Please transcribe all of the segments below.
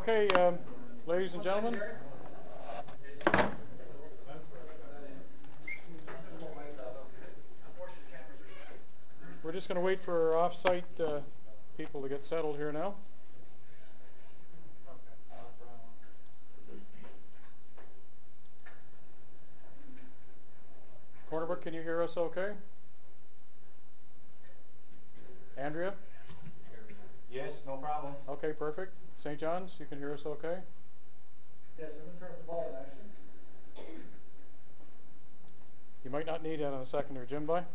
Okay, ladies and gentlemen, we're just going to wait for our off-site people to get settled here now. Cornerbrook, can you hear us okay? Andrea? Yes, no problem. Okay, perfect. St. John's, you can hear us okay? Yes, I'm going to turn up the volume, actually. You might not need that in a second there, Jim Boy.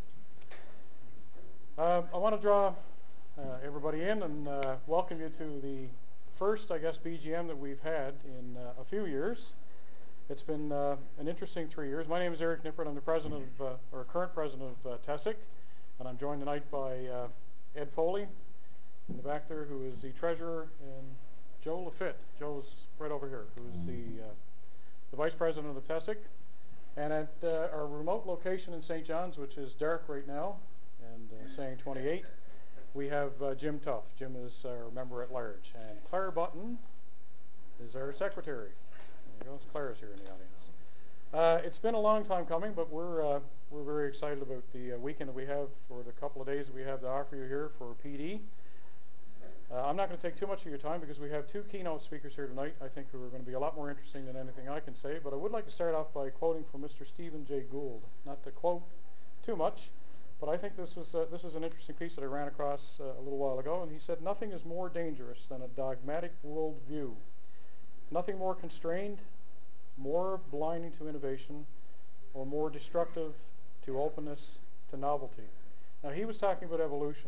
I want to draw everybody in and welcome you to the first, I guess, BGM that we've had in a few years. It's been an interesting 3 years. My name is Eric Nippert. I'm the president of, or current president of TESIC, and I'm joined tonight by Ed Foley in the back there, who is the treasurer, and Joe Lafitte. Joe is right over here, who is the vice president of TESIC. And at our remote location in St. John's, which is dark right now and saying 28, we have Jim Tuff. Jim is our member at large. And Claire Button is our secretary. There you go. Claire's here in the audience. It's been a long time coming, but we're very excited about the weekend that we have, or the couple of days that we have to offer you here for PD. I'm not going to take too much of your time because we have two keynote speakers here tonight, I think, who are going to be a lot more interesting than anything I can say. But I would like to start off by quoting from Mr. Stephen Jay Gould. Not to quote too much, but I think this is an interesting piece that I ran across a little while ago. And he said, "Nothing is more dangerous than a dogmatic worldview. Nothing more constrained, more blinding to innovation, or more destructive to openness, to novelty." Now, he was talking about evolution.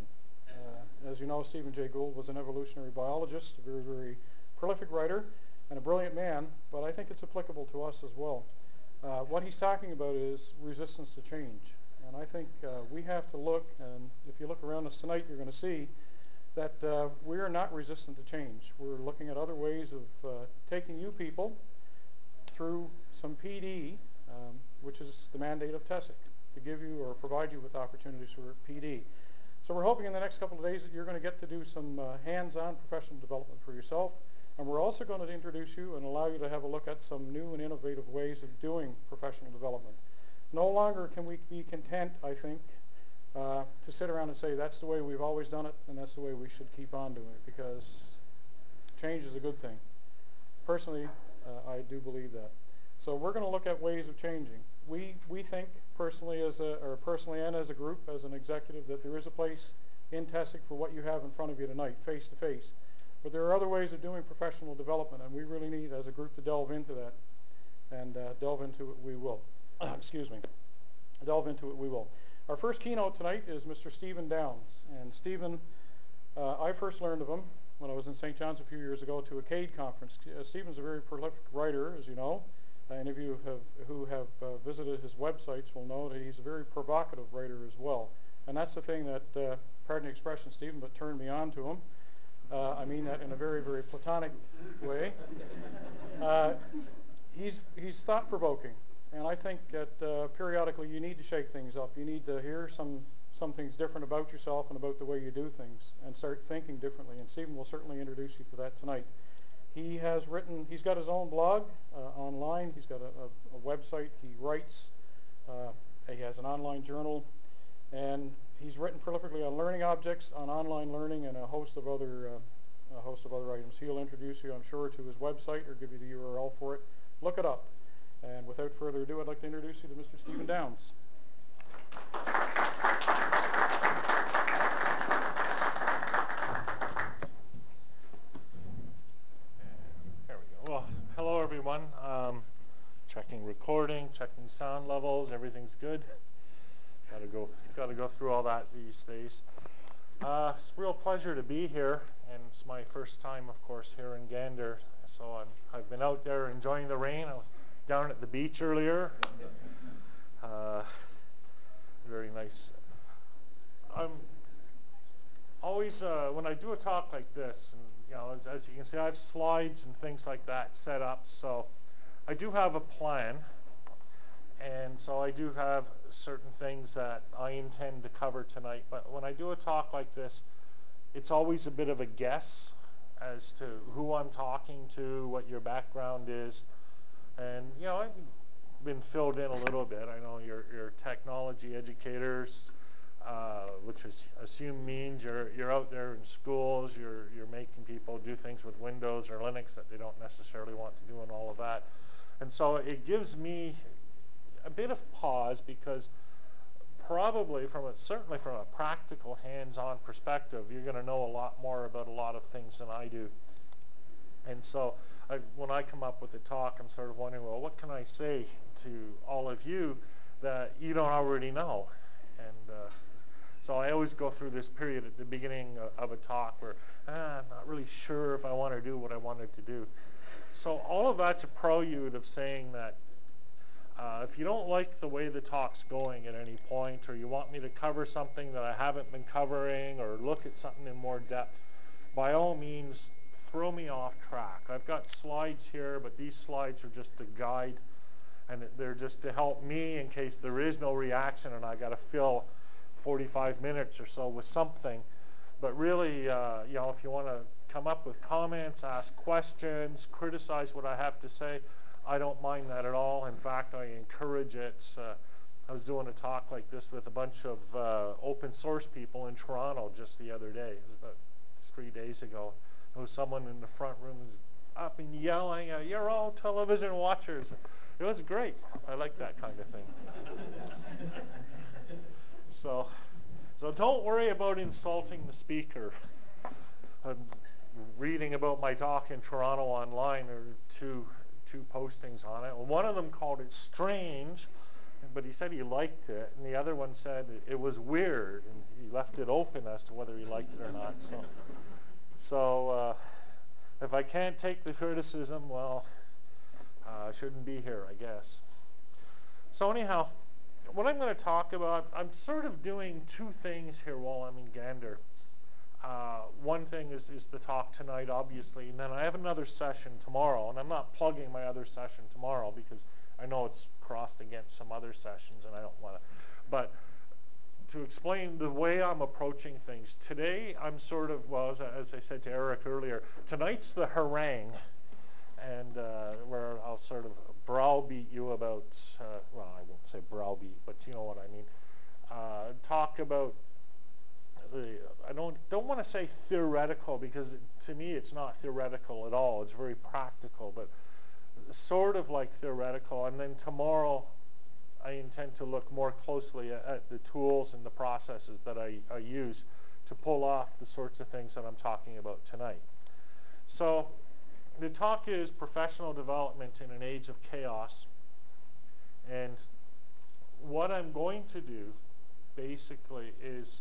As you know, Stephen Jay Gould was an evolutionary biologist, a very, very prolific writer, and a brilliant man, but I think it's applicable to us as well. What he's talking about is resistance to change. And I think we have to look, and if you look around us tonight, you're going to see that we are not resistant to change. We're looking at other ways of taking you people through some PD, which is the mandate of TESIC, to give you or provide you with opportunities for PD. So we're hoping in the next couple of days that you're going to get to do some hands-on professional development for yourself. And we're also going to introduce you and allow you to have a look at some new and innovative ways of doing professional development. No longer can we be content, I think, to sit around and say that's the way we've always done it and that's the way we should keep on doing it, because change is a good thing. Personally, I do believe that. So we're going to look at ways of changing. We think personally and as a group, as an executive, that there is a place in TESIC for what you have in front of you tonight, face to face. But there are other ways of doing professional development, and we really need, as a group, to delve into that. And delve into it we will. Excuse me. Delve into it we will. Our first keynote tonight is Mr. Stephen Downes. And Stephen, I first learned of him when I was in St. John's a few years ago to a CADE conference. Stephen's a very prolific writer, as you know. Any of you who have visited his websites will know that he's a very provocative writer as well. And that's the thing that, pardon the expression, Stephen, but turned me on to him. I mean that in a very, very platonic way. He's thought-provoking. And I think that periodically you need to shake things up. You need to hear some things different about yourself and about the way you do things and start thinking differently. And Stephen will certainly introduce you to that tonight. He's got his own blog online. He's got a website. He writes. He has an online journal. And he's written prolifically on learning objects, on online learning, and a host of other items. He'll introduce you, I'm sure, to his website or give you the URL for it. Look it up. And without further ado, I'd like to introduce you to Mr. Stephen Downes. Well, hello everyone. Checking recording, checking sound levels, everything's good. Got to go through all that these days. It's a real pleasure to be here, and it's my first time, of course, here in Gander. So I've been out there enjoying the rain. I was down at the beach earlier. Very nice. I'm always when I do a talk like this, and as you can see, I have slides and things like that set up. So I do have a plan, and so I do have certain things that I intend to cover tonight. But when I do a talk like this, it's always a bit of a guess, as to who I'm talking to, what your background is. And, you know, I've been filled in a little bit. I know you're technology educators, which is assume means you're out there in schools, you're making people do things with Windows or Linux that they don't necessarily want to do and all of that. And so it gives me a bit of pause because probably certainly from a practical hands-on perspective, you're going to know a lot more about a lot of things than I do. And so when I come up with a talk, I'm sort of wondering, well, what can I say to all of you that you don't already know? And so I always go through this period at the beginning of a talk where I'm not really sure if I want to do what I wanted to do. So all of that's a prelude of saying that if you don't like the way the talk's going at any point, or you want me to cover something that I haven't been covering, or look at something in more depth, by all means, throw me off track. I've got slides here, but these slides are just a guide, and they're just to help me in case there is no reaction and I got to fill 45 minutes or so with something. But really, you know, if you want to come up with comments, ask questions, criticize what I have to say, I don't mind that at all. In fact, I encourage it. I was doing a talk like this with a bunch of open source people in Toronto just the other day. It was about 3 days ago. There was someone in the front room who was up and yelling, "You're all television watchers." It was great. I like that kind of thing. So don't worry about insulting the speaker. I'm reading about my talk in Toronto online. There are two postings on it. One of them called it strange, but he said he liked it, and the other one said it was weird, and he left it open as to whether he liked it or not. So if I can't take the criticism, well, I shouldn't be here, I guess. So anyhow, what I'm going to talk about, I'm sort of doing two things here while I'm in Gander. One thing is the talk tonight, obviously, and then I have another session tomorrow, and I'm not plugging my other session tomorrow because I know it's crossed against some other sessions and I don't want to. But to explain the way I'm approaching things, today I'm sort of, well, as I said to Eric earlier, tonight's the harangue, and where I'll sort of browbeat you about, well, I won't say browbeat, but you know what I mean. Talk about I don't want to say theoretical because to me it's not theoretical at all. It's very practical, but sort of like theoretical. And then tomorrow I intend to look more closely at the tools and the processes that I use to pull off the sorts of things that I'm talking about tonight. So the talk is professional development in an age of chaos. And what I'm going to do basically is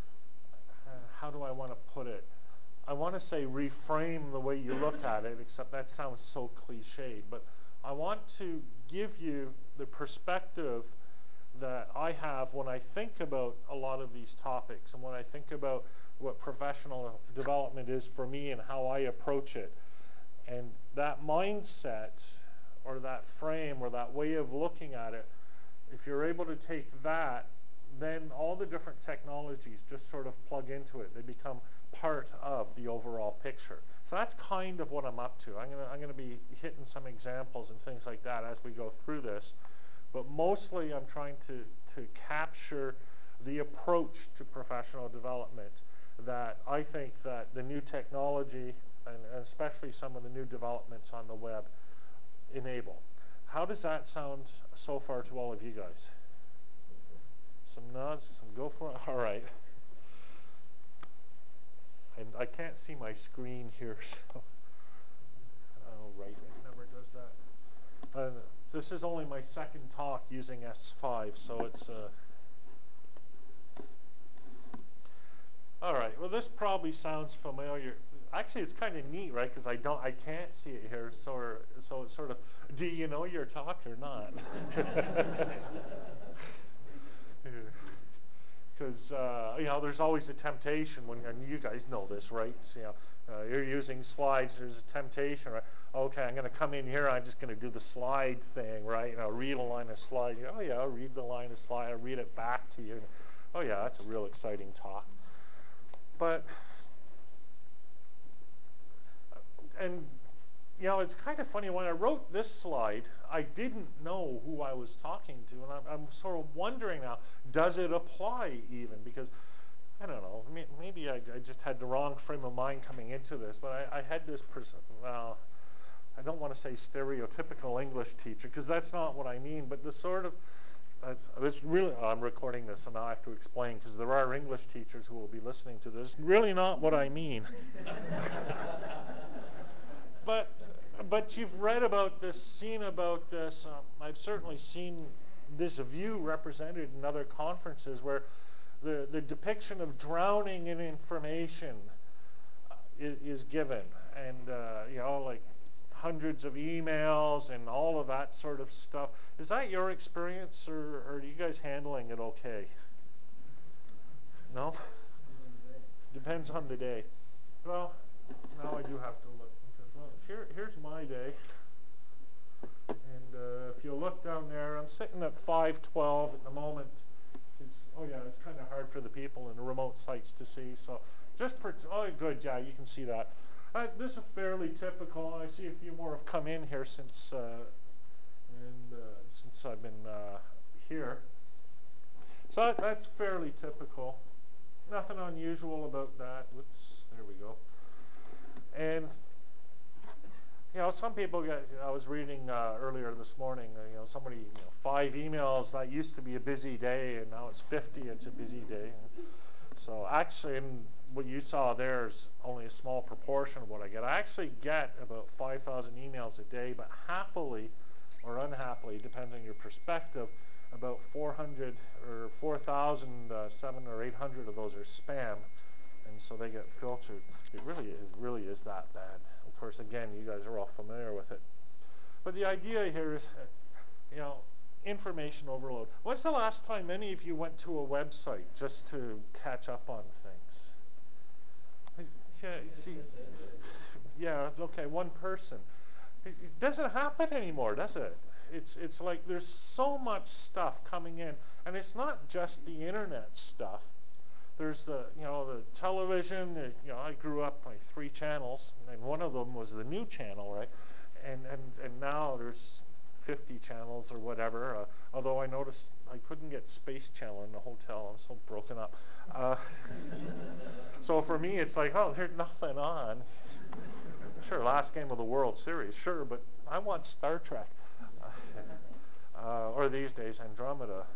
how do I want to put it? I want to say reframe the way you look at it, except that sounds so cliched, but I want to give you the perspective that I have when I think about a lot of these topics and when I think about what professional development is for me and how I approach it. And that mindset or that frame or that way of looking at it, if you're able to take that, then all the different technologies just sort of plug into it. They become part of the overall picture. So that's kind of what I'm up to. I'm gonna be hitting some examples and things like that as we go through this. But mostly I'm trying to capture the approach to professional development that I think that the new technology and especially some of the new developments on the web enable. How does that sound so far to all of you guys? Some nods, some go for it. All right. And I can't see my screen here, so. Oh, right, it never does that. This is only my second talk using S5, so it's. All right. Well, this probably sounds familiar. Actually, it's kind of neat, right? Because I can't see it here, so it's sort of. Do you know your talk or not? Because you know, there's always a temptation when, and you guys know this, right? So, you know, you're using slides. There's a temptation, right? Okay, I'm going to come in here. I'm just going to do the slide thing, right? You know, read a line of slide. Oh yeah, I'll read the line of slide. I'll read it back to you. Oh yeah, that's a real exciting talk. But you know, it's kind of funny. When I wrote this slide, I didn't know who I was talking to, and I'm sort of wondering now, does it apply even? Because I don't know. Maybe I just had the wrong frame of mind coming into this, but I had this well, I don't want to say stereotypical English teacher, because that's not what I mean, but the sort of, it's really, I'm recording this, so now I have to explain, because there are English teachers who will be listening to this. Really not what I mean. But you've read about this, seen about this. I've certainly seen this view represented in other conferences where the depiction of drowning in information is given, and you know, like hundreds of emails and all of that sort of stuff. Is that your experience, or are you guys handling it okay? No? Depends on the day. Well, now I do have to look. Well, here's my day. And if you look down there, I'm sitting at 512 at the moment. Oh yeah, it's kind of hard for the people in the remote sites to see. So just, oh good, yeah, you can see that. This is fairly typical. I see a few more have come in here since since I've been here. So that's fairly typical. Nothing unusual about that. Whoops, there we go. And you know, some people get, I was reading earlier this morning, you know, somebody, 5 emails, that used to be a busy day, and now it's 50, it's a busy day. So actually, what you saw there is only a small proportion of what I get. I actually get about 5,000 emails a day, but happily or unhappily, depends on your perspective, about 400 or 4,007 or 800 of those are spam, and so they get filtered. It really is that bad. Of course, again, you guys are all familiar with it. But the idea here is, you know, information overload. When's the last time any of you went to a website just to catch up on things? Yeah, see, yeah, okay, one person. It doesn't happen anymore, does it? It's like there's so much stuff coming in, and it's not just the internet stuff. There's the television. I grew up with 3 channels, and one of them was the new channel, right? And now there's 50 channels or whatever. Although I noticed I couldn't get Space Channel in the hotel. I'm so broken up. So for me, it's like, oh, there's nothing on. Sure, last game of the World Series, sure, but I want Star Trek, or these days Andromeda.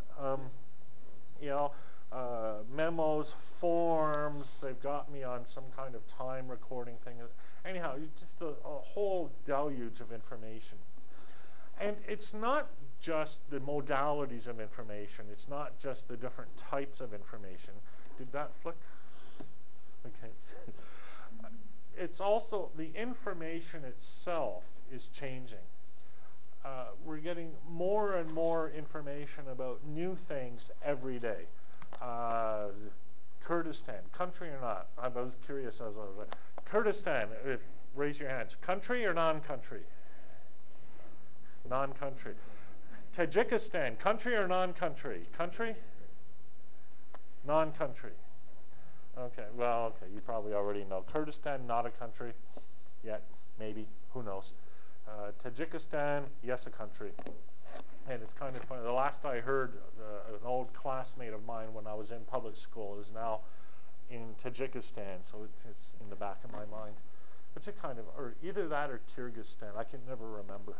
Memos, forms, they've got me on some kind of time recording thing. Anyhow, just a whole deluge of information. And it's not just the modalities of information. It's not just the different types of information. Did that flick? Okay. It's also the information itself is changing. We're getting more and more information about new things every day. Kurdistan, country or not? I was curious as I was like, Kurdistan, raise your hands. Country or non-country? Non-country. Tajikistan, country or non-country? Country? Non-country. Okay, well, okay, you probably already know. Kurdistan, not a country yet, maybe, who knows. Tajikistan, yes, a country. And it's kind of funny. The last I heard, an old classmate of mine when I was in public school is now in Tajikistan, so it's in the back of my mind. It's a kind of, or either that or Kyrgyzstan. I can never remember.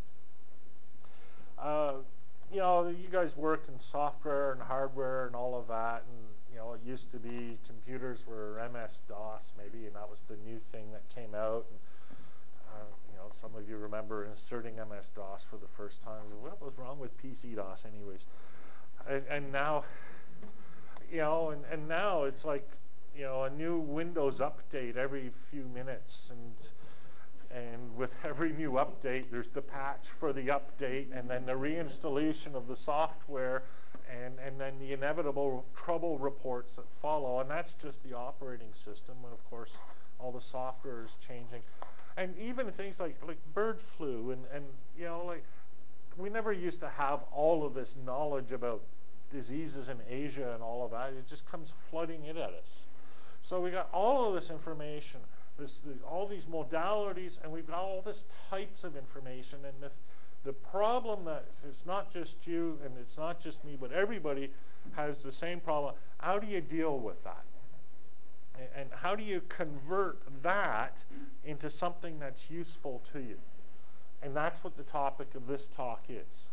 You guys work in software and hardware and all of that, and it used to be computers were MS-DOS maybe, and that was the new thing that came out. And, some of you remember inserting MS-DOS for the first time. So what was wrong with PC-DOS anyways? And now, and now it's like, a new Windows update every few minutes, and with every new update, there's the patch for the update, and then the reinstallation of the software, and then the inevitable trouble reports that follow, and that's just the operating system, and of course, all the software is changing. And even things like bird flu, and we never used to have all of this knowledge about diseases in Asia and all of that. It just comes flooding in at us. So we got all of this information. all these modalities, and we've got all this types of information, and the problem that it's not just you and it's not just me, but everybody has the same problem. How do you deal with that? And how do you convert that into something that's useful to you? And that's what the topic of this talk is.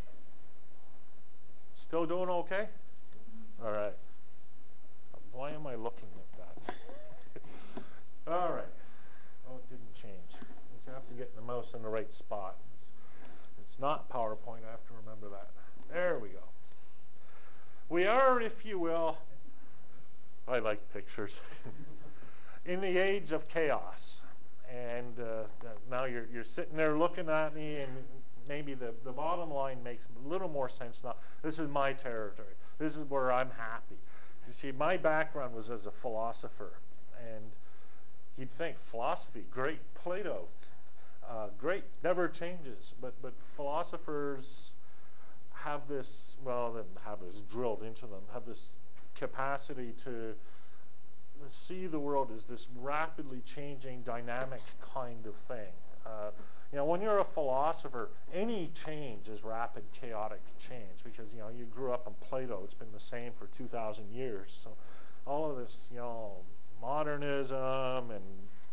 Still doing okay? All right. Why am I looking at that? All right. Oh, it didn't change. You have to get the mouse in the right spot. It's not PowerPoint. I have to remember that. There we go. We are, if you will, I like pictures, in the age of chaos. And now you're sitting there looking at me, and maybe the bottom line makes a little more sense now. This is my territory. This is where I'm happy. You see, my background was as a philosopher, and you'd think philosophy, great, Plato, great, never changes. But philosophers have this, well, they have this drilled into them, have this capacity to see the world as this rapidly changing, dynamic kind of thing. When you're a philosopher, any change is rapid, chaotic change because, you grew up in Plato. It's been the same for 2,000 years. So all of this, modernism and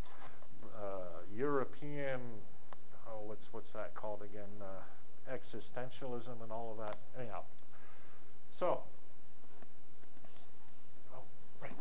European, what's that called again? Existentialism and all of that. Anyhow, so, right.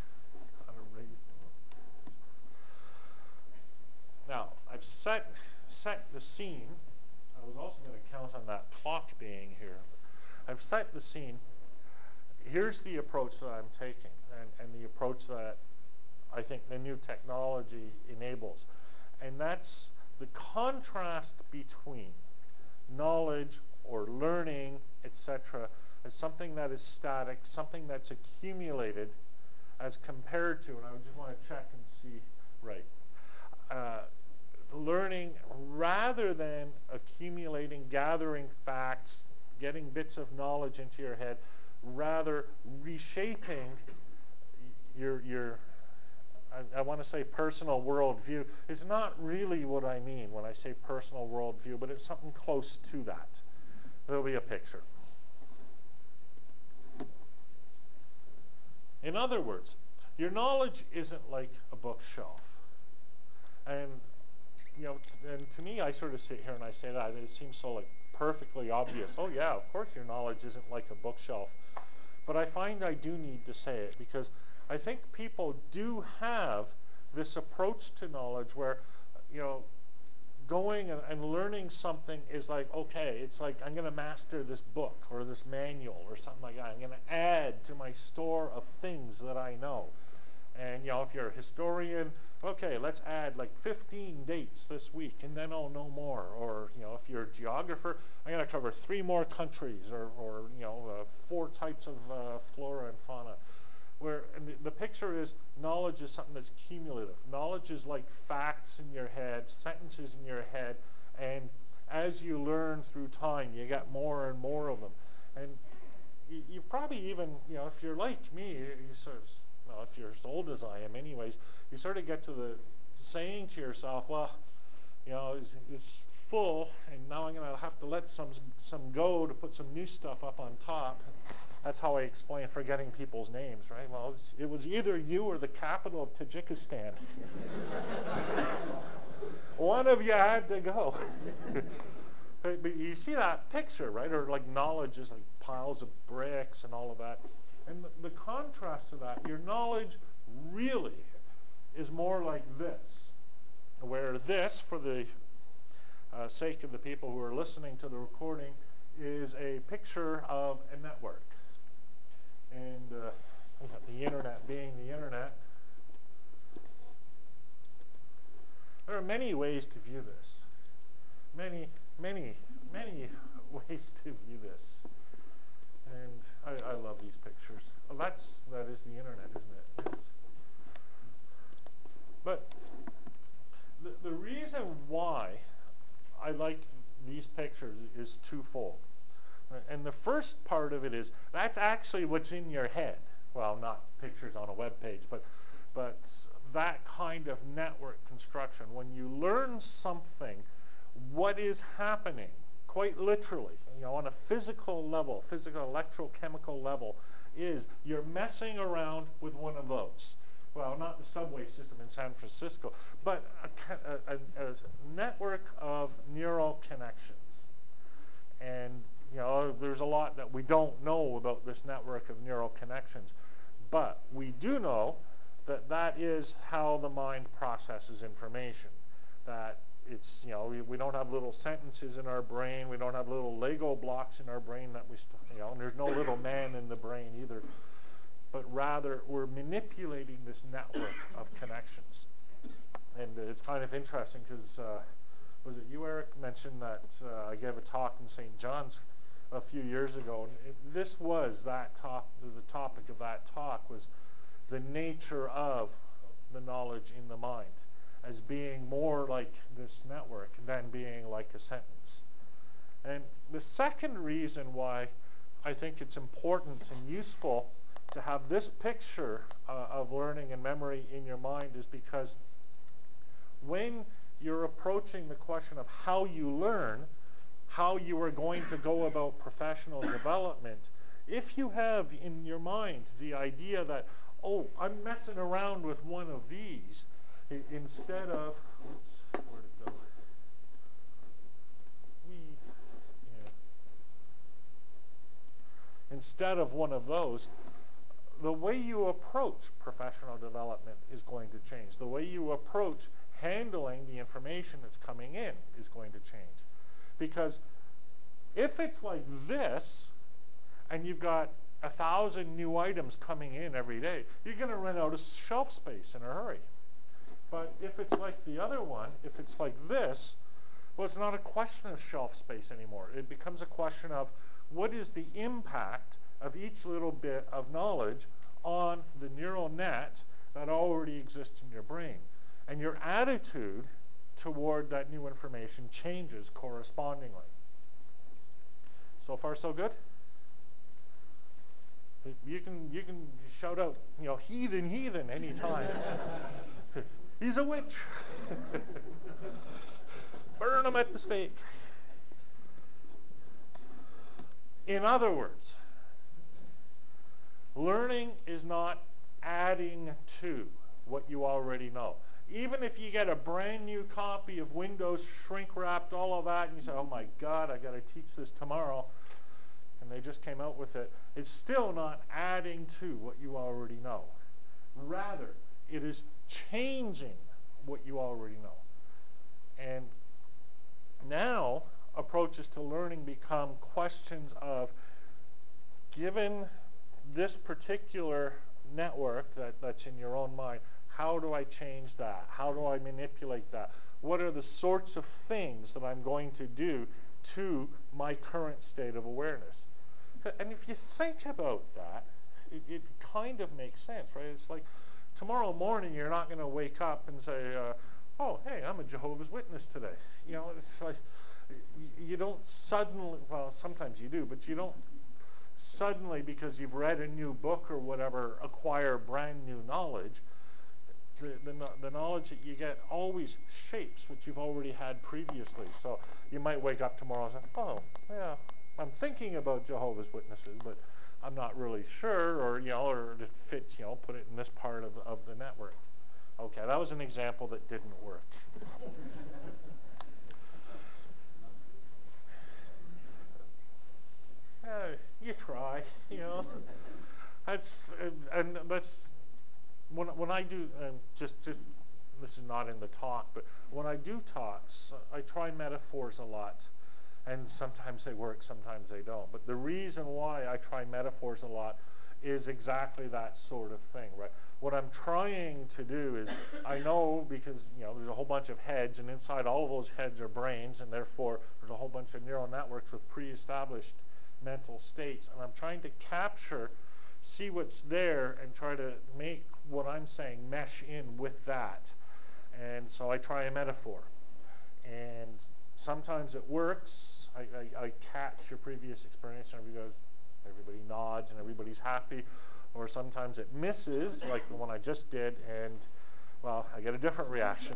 Now, I've set the scene. I was also going to count on that clock being here. I've set the scene. Here's the approach that I'm taking, and the approach that I think the new technology enables. And that's the contrast between knowledge or learning, etc., as something that is static, something that's accumulated, as compared to, and I just want to check and see, right, learning rather than accumulating, gathering facts, getting bits of knowledge into your head, rather reshaping your I want to say personal worldview. It's not really what I mean when I say personal worldview, but it's something close to that. There'll be a picture. In other words, your knowledge isn't like a bookshelf. And and to me, I sort of sit here and I say that, and it seems so like perfectly obvious. Oh yeah, of course your knowledge isn't like a bookshelf. But I find I do need to say it because I think people do have this approach to knowledge where, going and learning something is like, okay, it's like I'm going to master this book or this manual or something like that. I'm going to add to my store of things that I know. And, if you're a historian, okay, let's add like 15 dates this week and then I'll know more. Or, if you're a geographer, I'm going to cover 3 more countries or 4 types of flora and fauna. And the picture is knowledge is something that's cumulative. Knowledge is like facts in your head, sentences in your head, and as you learn through time, you get more and more of them. And you probably even, if you're like me, you sort of, if you're as old as I am anyways, you sort of get to the saying to yourself, well, it's full, and now I'm going to have to let some go to put some new stuff up on top. That's how I explain forgetting people's names, right? Well, it was either you or the capital of Tajikistan. One of you had to go. But you see that picture, right? Or like knowledge is like piles of bricks and all of that. And the contrast to that, your knowledge really is more like this, where this, for the sake of the people who are listening to the recording, is a picture of a network. And the internet being the internet. There are many ways to view this. Many, many, many ways to view this. And I love these pictures. Well, that is the internet, isn't it? Yes. But the reason why I like these pictures is twofold. And the first part of it is that's actually what's in your head. Well, not pictures on a web page, but that kind kind of network construction. When you learn something, what is happening, quite literally, on a physical level, physical electrochemical level, is you're messing around with one of those. Well, not the subway system in San Francisco, but a network of neural connections. And there's a lot that we don't know about this network of neural connections, but we do know that that is how the mind processes information. That it's, we don't have little sentences in our brain, we don't have little Lego blocks in our brain that and there's no little man in the brain either, but rather we're manipulating this network of connections. And it's kind of interesting because, was it you, Eric, mentioned that I gave a talk in St. John's a few years ago, and this was the topic of that talk was the nature of the knowledge in the mind as being more like this network than being like a sentence. And the second reason why I think it's important and useful to have this picture of learning and memory in your mind is because when you're approaching the question of how you learn, how you are going to go about professional development, if you have in your mind the idea that, oh, I'm messing around with one of these, instead of, where'd it go? Instead of one of those, the way you approach professional development is going to change. The way you approach handling the information that's coming in is going to change. Because if it's like this, and you've got 1,000 new items coming in every day, you're going to run out of shelf space in a hurry. But if it's like the other one, if it's like this, well, it's not a question of shelf space anymore. It becomes a question of what is the impact of each little bit of knowledge on the neural net that already exists in your brain. And your attitude toward that new information changes correspondingly. So far, so good? You can shout out, heathen, heathen anytime. He's a witch. Burn him at the stake. In other words, learning is not adding to what you already know. Even if you get a brand new copy of Windows, shrink wrapped, all of that, and you say, oh my God, I got to teach this tomorrow, and they just came out with it, it's still not adding to what you already know. Rather, it is changing what you already know. And now, approaches to learning become questions of, given this particular network that's in your own mind, how do I change that? How do I manipulate that? What are the sorts of things that I'm going to do to my current state of awareness? And if you think about that, it kind of makes sense, right? It's like tomorrow morning you're not going to wake up and say, oh, hey, I'm a Jehovah's Witness today. It's like you don't suddenly, well, sometimes you do, but you don't suddenly, because you've read a new book or whatever, acquire brand new knowledge. The knowledge that you get always shapes what you've already had previously. So you might wake up tomorrow and say, oh, yeah, I'm thinking about Jehovah's Witnesses, but I'm not really sure, or it fits, put it in this part of the network. Okay, that was an example that didn't work. You try, That's when I do, just this is not in the talk, but when I do talks, I try metaphors a lot, and sometimes they work, sometimes they don't. But the reason why I try metaphors a lot is exactly that sort of thing, right? What I'm trying to do is, I know because there's a whole bunch of heads, and inside all of those heads are brains, and therefore there's a whole bunch of neural networks with pre-established mental states, and I'm trying to see what's there and try to make what I'm saying mesh in with that. And so I try a metaphor. And sometimes it works. I catch your previous experience and everybody nods and everybody's happy. Or sometimes it misses, like the one I just did, and Well, I get a different reaction.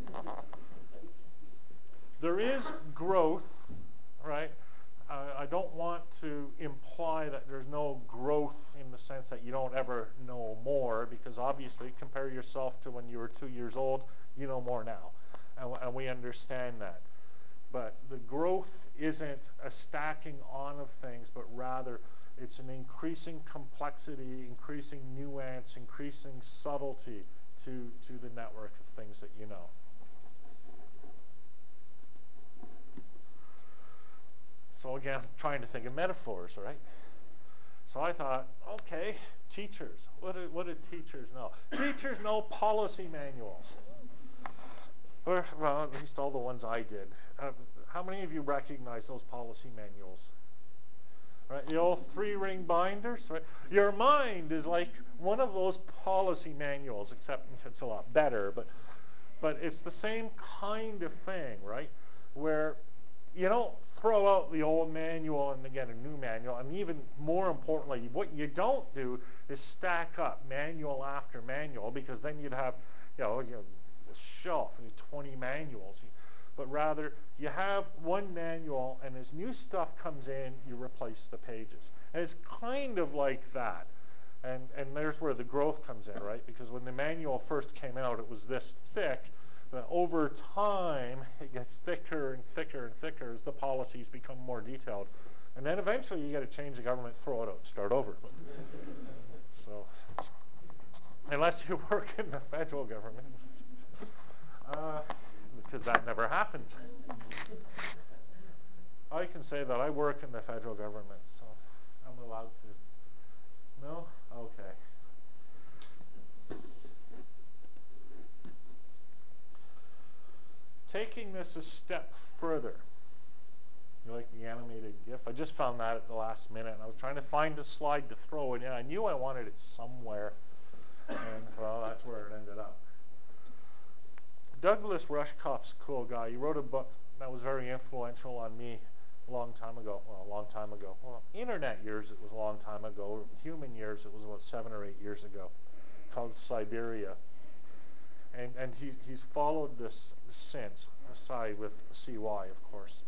There is growth, right? I don't want to imply that there's no growth in the sense that you don't ever know more, because obviously compare yourself to when you were 2 years old, you know more now. And we understand that. But the growth isn't a stacking on of things, but rather it's an increasing complexity, increasing nuance, increasing subtlety to the network of things that you know. So again, trying to think of metaphors, right? So I thought, okay, teachers. What do teachers know? Teachers know policy manuals. Or, well, at least all the ones I did. How many of you recognize those policy manuals? Right, the old 3-ring binders, right? Your mind is like one of those policy manuals, except it's a lot better, but it's the same kind of thing, right? Where you don't throw out the old manual and get a new manual, and even more importantly, what you don't do is stack up manual after manual, because then you'd have, a shelf and 20 manuals. But rather, you have one manual, and as new stuff comes in, you replace the pages. And it's kind of like that. And there's where the growth comes in, right? Because when the manual first came out, it was this thick. But over time, it gets thicker and thicker and thicker as the policies become more detailed. And then eventually, you got to change the government, throw it out, start over. So, unless you work in the federal government. Because that never happened. I can say that I work in the federal government, so I'm allowed to. No? Okay. Taking this a step further. You like the animated GIF? I just found that at the last minute, and I was trying to find a slide to throw it in. I knew I wanted it somewhere, and well, that's where it ended up. Douglas Rushkoff's a cool guy. He wrote a book that was very influential on me a long time ago. Well, a long time ago. Well, internet years, it was a long time ago. Human years, it was about 7 or 8 years ago, called Siberia. And he's followed this since, aside with CY, of course.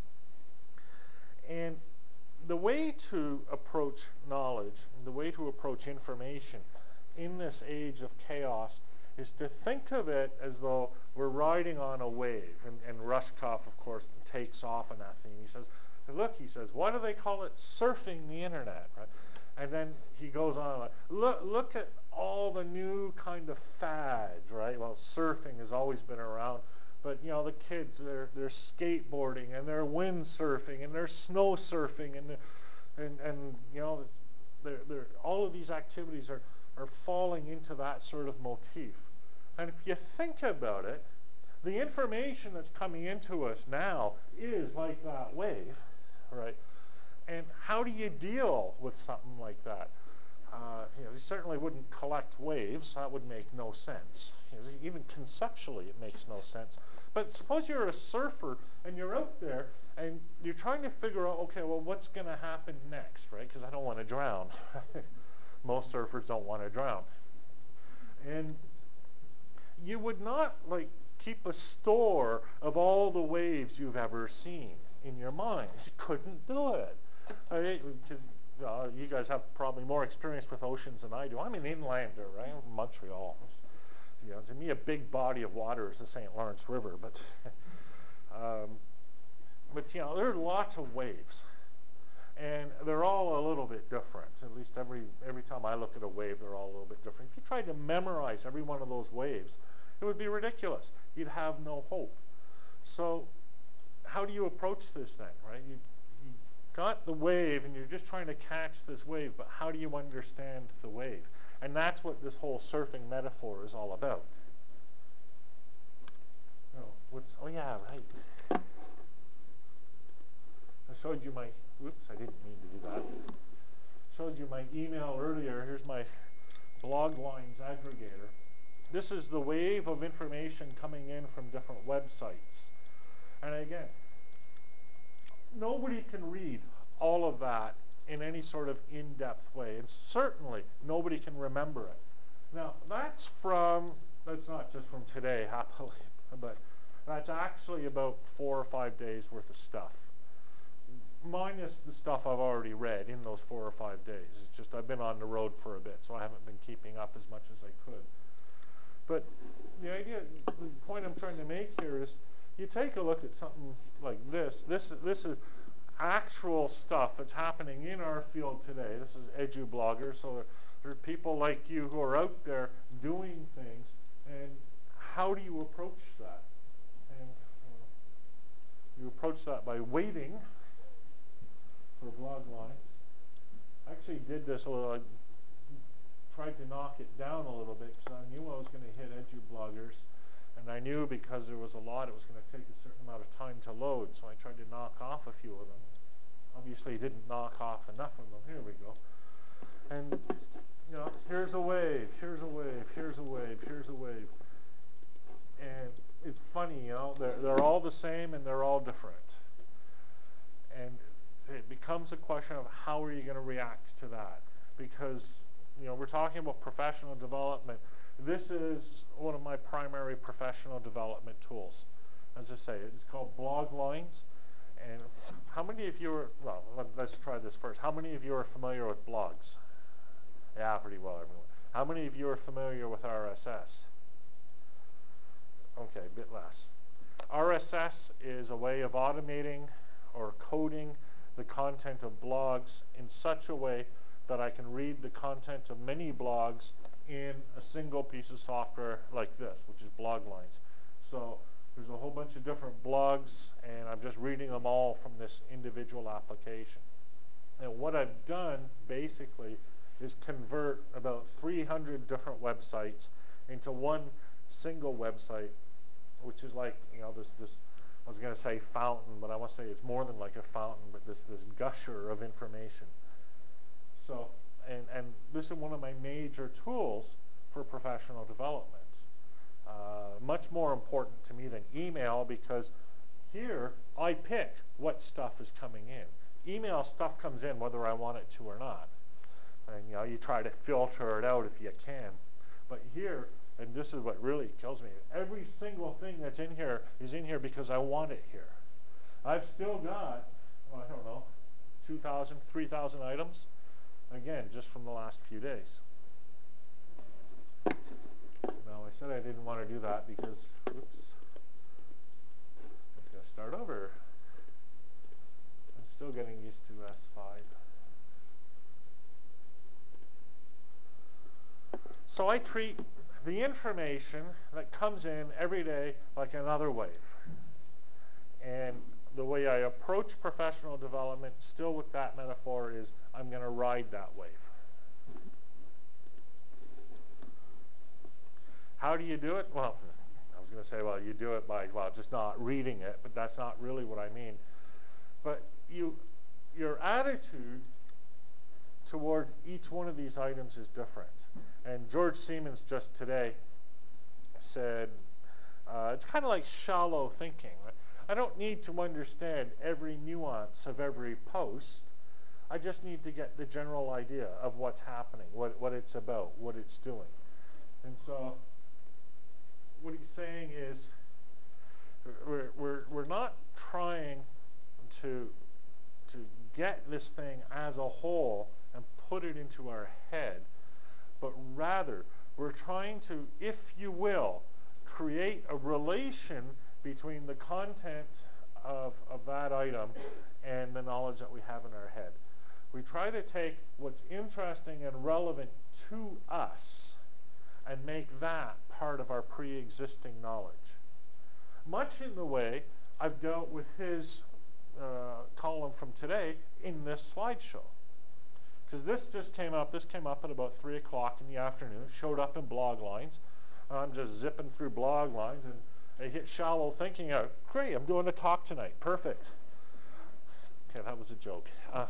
And the way to approach knowledge, the way to approach information in this age of chaos is to think of it as though we're riding on a wave. And Rushkoff, of course, takes off on that theme. He says, look, he says, why do they call it surfing the internet? Right? And then he goes on, like, look at all the new kind of fads, right? Well, surfing has always been around, but the kids, they're skateboarding, and they're windsurfing, and they're snow surfing, and they're all of these activities are falling into that sort of motif. And if you think about it, the information that's coming into us now is like that wave, right? And how do you deal with something like that? You certainly wouldn't collect waves. That would make no sense. Even conceptually, it makes no sense. But suppose you're a surfer and you're out there and you're trying to figure out, okay, well, what's going to happen next, right? Because I don't want to drown. Most surfers don't want to drown. And you would not keep a store of all the waves you've ever seen in your mind. You couldn't do it. You guys have probably more experience with oceans than I do. I'm an inlander, right? I'm from Montreal. To me, a big body of water is the St. Lawrence River, but there are lots of waves. And they're all a little bit different. At least every time I look at a wave, they're all a little bit different. If you tried to memorize every one of those waves, it would be ridiculous. You'd have no hope. So how do you approach this then, right? You got the wave, and you're just trying to catch this wave, but how do you understand the wave? And that's what this whole surfing metaphor is all about. Oh yeah, right. I showed you my, whoops, I didn't mean to do that. Showed you my email earlier. Here's my blog lines aggregator. This is the wave of information coming in from different websites. And again, nobody can read all of that in any sort of in-depth way. And certainly, nobody can remember it. Now, that's not today, happily, but that's actually about 4 or 5 days worth of stuff, minus the stuff I've already read in those 4 or 5 days. It's just I've been on the road for a bit, so I haven't been keeping up as much as I could. But the idea, the point I'm trying to make here is, you take a look at something like this. This is actual stuff that's happening in our field today. This is EduBloggers, so there are people like you who are out there doing things, and how do you approach that? And you approach that by waiting for blog lines. I actually did this a little, I tried to knock it down a little bit because I knew I was going to hit EduBloggers, and I knew because there was a lot it was going to take a certain amount of time to load, so I tried to knock off a few of them. Obviously didn't knock off enough of them. Here we go. And you know, here's a wave, here's a wave, here's a wave, here's a wave. And it's funny, you know, they're all the same and they're all different. And it becomes a question of how are you going to react to that? Because, you know, we're talking about professional development. This is one of my primary professional development tools. As I say, it's called Blog Lines. And how many of you are, well, let's try this first. How many of you are familiar with blogs? Yeah, pretty well, everyone. How many of you are familiar with RSS? Okay, a bit less. RSS is a way of automating or coding the content of blogs in such a way that I can read the content of many blogs in a single piece of software like this, which is Blog Lines. So there's a whole bunch of different blogs, and I'm just reading them all from this individual application. And what I've done, basically, is convert about 300 different websites into one single website, which is like, you know, this I was going to say fountain, but I want to say it's more than like a fountain, but this gusher of information. So, and this is one of my major tools for professional development. Much more important to me than email, because here I pick what stuff is coming in. Email stuff comes in whether I want it to or not. And you know, you try to filter it out if you can. But here, and this is what really kills me, every single thing that's in here is in here because I want it here. I've still got, well, I don't know, 2,000, 3,000 items, again, just from the last few days. Now, I said I didn't want to do that because, oops, I was going to start over. I'm still getting used to S5. So I treat the information that comes in every day like another wave. And the way I approach professional development, still with that metaphor, is I'm going to ride that wave. How do you do it? Well, I was going to say, well, you do it by, well, just not reading it, but that's not really what I mean. But your attitude toward each one of these items is different. And George Siemens just today said, it's kind of like shallow thinking. I don't need to understand every nuance of every post. I just need to get the general idea of what's happening, what it's about, what it's doing. And so what he's saying is we're not trying to get this thing as a whole and put it into our head, but rather we're trying to, if you will, create a relation between the content of that item and the knowledge that we have in our head. We try to take what's interesting and relevant to us and make that part of our pre-existing knowledge. Much in the way I've dealt with his column from today in this slideshow. Because this just came up, at about 3 o'clock in the afternoon, showed up in Blog Lines. I'm just zipping through Blog Lines, and I hit shallow thinking out. Great, I'm doing a talk tonight, perfect. Okay, that was a joke.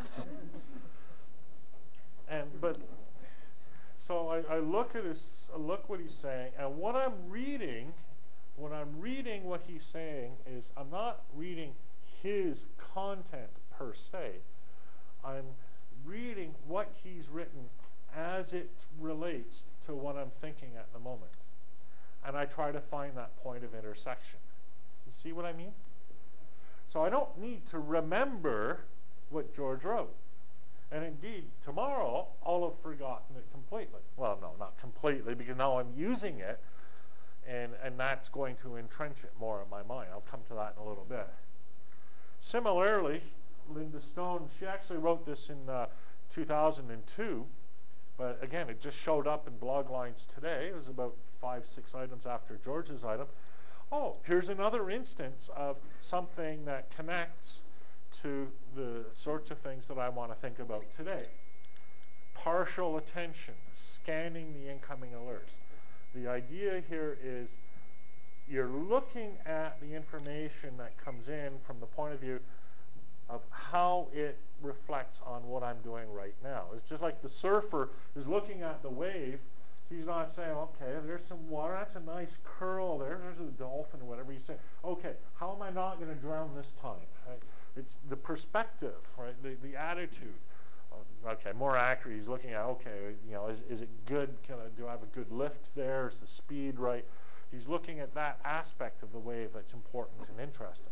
So I look at what he's saying, and what I'm reading what he's saying is, I'm not reading his content per se. I'm reading what he's written as it relates to what I'm thinking at the moment. and I try to find that point of intersection. You see what I mean? So I don't need to remember what George wrote. And indeed, tomorrow, I'll have forgotten it completely. Well, no, not completely, because now I'm using it, and that's going to entrench it more in my mind. I'll come to that in a little bit. Similarly, Linda Stone, she actually wrote this in 2002, but again, it just showed up in blog lines today. It was about 5, 6 items after George's item. Oh, here's another instance of something that connects to the sorts of things that I want to think about today. Partial attention, scanning the incoming alerts. The idea here is you're looking at the information that comes in from the point of view of how it reflects on what I'm doing right now. It's just like the surfer is looking at the wave. He's not saying, okay, there's some water, that's a nice curl there, there's a dolphin or whatever. He's saying, okay, how am I not going to drown this time? Right? It's the perspective, right? The attitude. Okay, more accurate, he's looking at, okay, you know, is it good? Do I have a good lift there? Is the speed right? He's looking at that aspect of the wave that's important and interesting.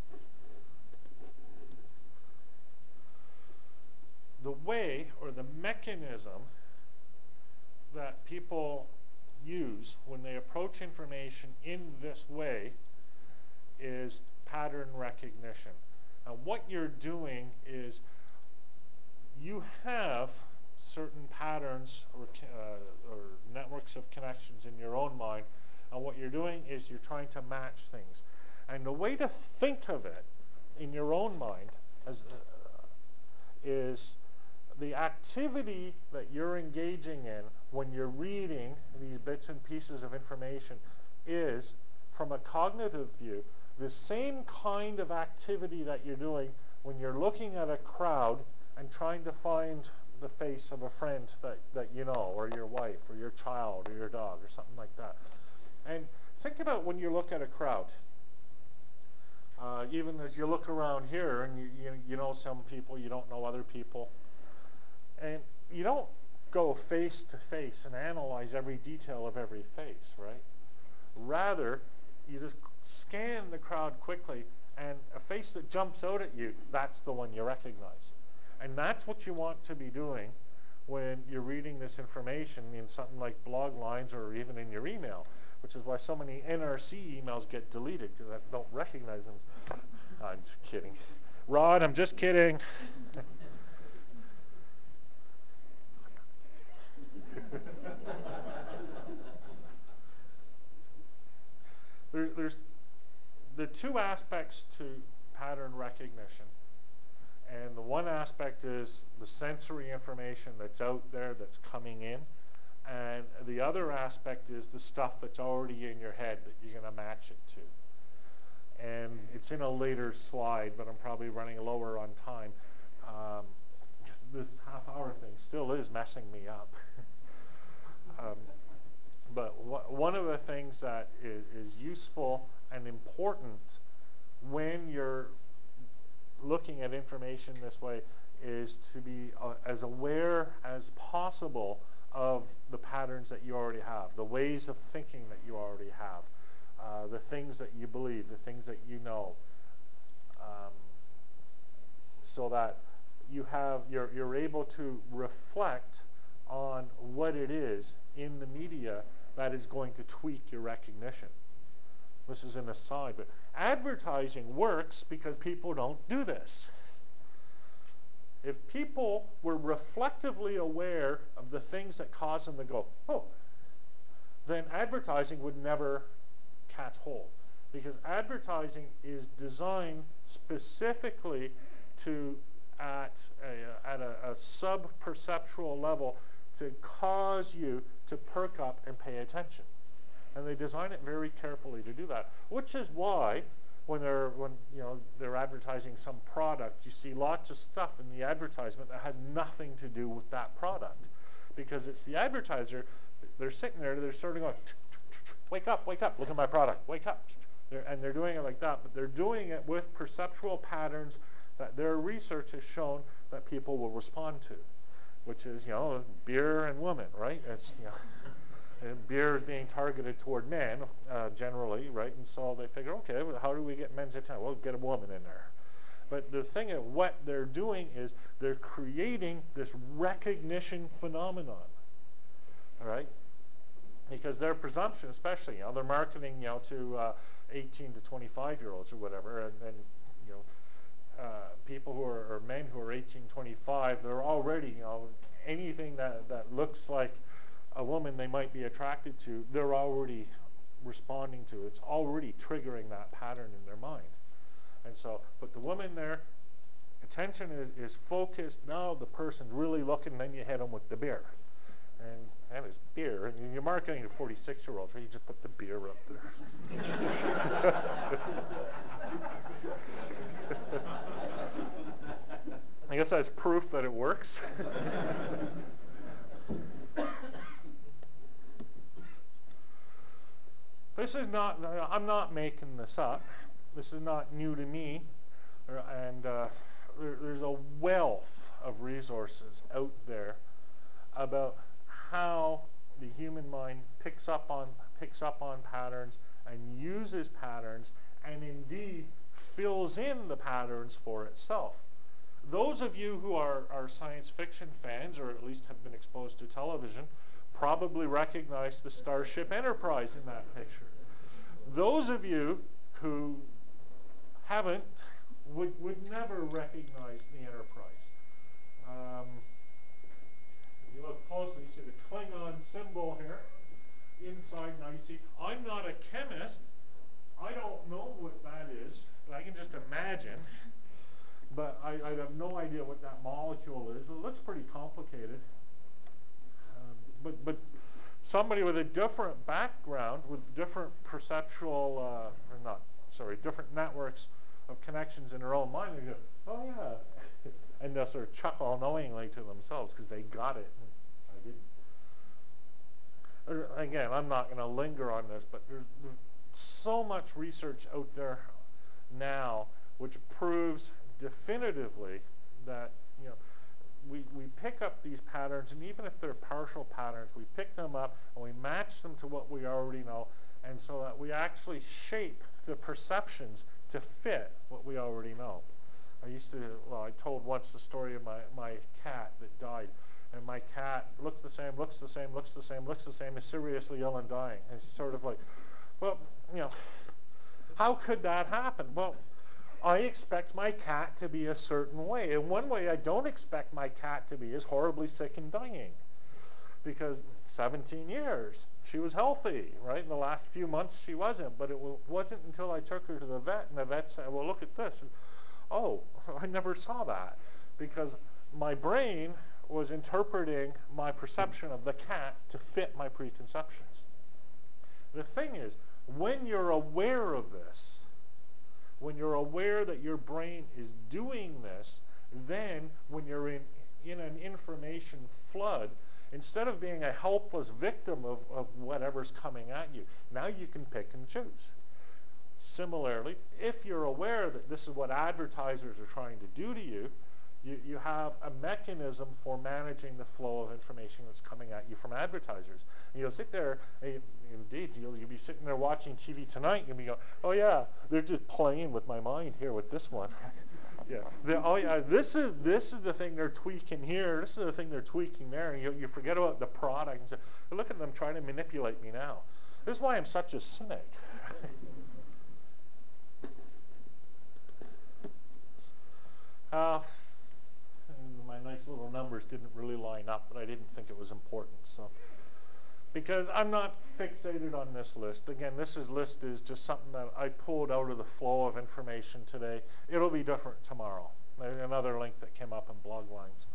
The way or the mechanism that people use when they approach information in this way is pattern recognition. Now, what you're doing is you have certain patterns or networks of connections in your own mind, and what you're doing is you're trying to match things. And the way to think of it in your own mind is the activity that you're engaging in when you're reading these bits and pieces of information is, from a cognitive view, the same kind of activity that you're doing when you're looking at a crowd and trying to find the face of a friend that you know, or your wife, or your child, or your dog, or something like that. And think about when you look at a crowd. Even as you look around here, and you know some people, you don't know other people. And you don't go face to face and analyze every detail of every face, right? Rather, you just scan the crowd quickly, and a face that jumps out at you, that's the one you recognize. And that's what you want to be doing when you're reading this information in something like blog lines or even in your email, which is why so many NRC emails get deleted, because I don't recognize them. I'm just kidding. Rod, I'm just kidding. There's the two aspects to pattern recognition. And the one aspect is the sensory information that's out there that's coming in. And the other aspect is the stuff that's already in your head that you're going to match it to. And it's in a later slide, but I'm probably running lower on time. This half-hour thing still is messing me up. But one of the things that is useful and important when you're looking at information this way is to be as aware as possible of the patterns that you already have, the ways of thinking that you already have, the things that you believe, the things that you know, so that you're able to reflect on what it is in the media that is going to tweak your recognition. This is an aside, but advertising works because people don't do this. If people were reflectively aware of the things that cause them to go, oh, then advertising would never catch hold. Because advertising is designed specifically to, at a sub-perceptual level, to cause you to perk up and pay attention. And they design it very carefully to do that, which is why when they're advertising some product, you see lots of stuff in the advertisement that has nothing to do with that product. Because it's the advertiser, they're sitting there, they're sort of going, wake up, look at my product, wake up. And they're doing it like that, but they're doing it with perceptual patterns that their research has shown that people will respond to, which is, beer and women, right? It's, beer is being targeted toward men generally, right? And so they figure, okay, well, how do we get men's attention? Well, get a woman in there. But the thing is, what they're doing is they're creating this recognition phenomenon, all right? Because their presumption, especially, they're marketing, to 18 to 25-year-olds or whatever, and people who are, or men who are 18, 25, they're already, anything that looks like a woman they might be attracted to, they're already responding to. It's already triggering that pattern in their mind. And so, put the woman there, attention is focused, now the person's really looking, then you hit them with the beer. And it's beer, and you're marketing to 46-year-olds, right? You just put the beer up there. I guess that's proof that it works. This is not, I'm not making this up. This is not new to me. And there's a wealth of resources out there about how the human mind picks up on patterns and uses patterns and indeed fills in the patterns for itself. Those of you who are science fiction fans, or at least have been exposed to television, probably recognize the Starship Enterprise in that picture. Those of you who haven't would never recognize the Enterprise. If you look closely, you see the Klingon symbol here inside. Now you see, I'm not a chemist. I don't know what that is, but I can just imagine. But I have no idea what that molecule is. It looks pretty complicated. But somebody with a different background, with different perceptual, different networks of connections in their own mind, they go, oh yeah. And they'll sort of chuckle knowingly to themselves because they got it. I didn't. Again, I'm not going to linger on this, but there's so much research out there now which proves definitively that we pick up these patterns, and even if they're partial patterns, we pick them up and we match them to what we already know, and so that we actually shape the perceptions to fit what we already know. I told once the story of my cat that died, and my cat looks the same, is seriously ill and dying. And it's sort of like, well, how could that happen? Well, I expect my cat to be a certain way. And one way I don't expect my cat to be is horribly sick and dying. Because 17 years, she was healthy, right? In the last few months, she wasn't. But it wasn't until I took her to the vet, and the vet said, well, look at this. And, oh, I never saw that. Because my brain was interpreting my perception of the cat to fit my preconceptions. The thing is, when you're aware of this, when you're aware that your brain is doing this, then when you're in an information flood, instead of being a helpless victim of whatever's coming at you, now you can pick and choose. Similarly, if you're aware that this is what advertisers are trying to do to you, you have a mechanism for managing the flow of information that's coming at you from advertisers. And you'll sit there, indeed, you'll be sitting there watching TV tonight, and you'll be going, oh yeah, they're just playing with my mind here with this one. Yeah. This is the thing they're tweaking here, this is the thing they're tweaking there, and you forget about the product and say, look at them trying to manipulate me now. This is why I'm such a cynic. My nice little numbers didn't really line up, but I didn't think it was important. So, because I'm not fixated on this list. Again, this list is just something that I pulled out of the flow of information today. It'll be different tomorrow. There's another link that came up in blog lines.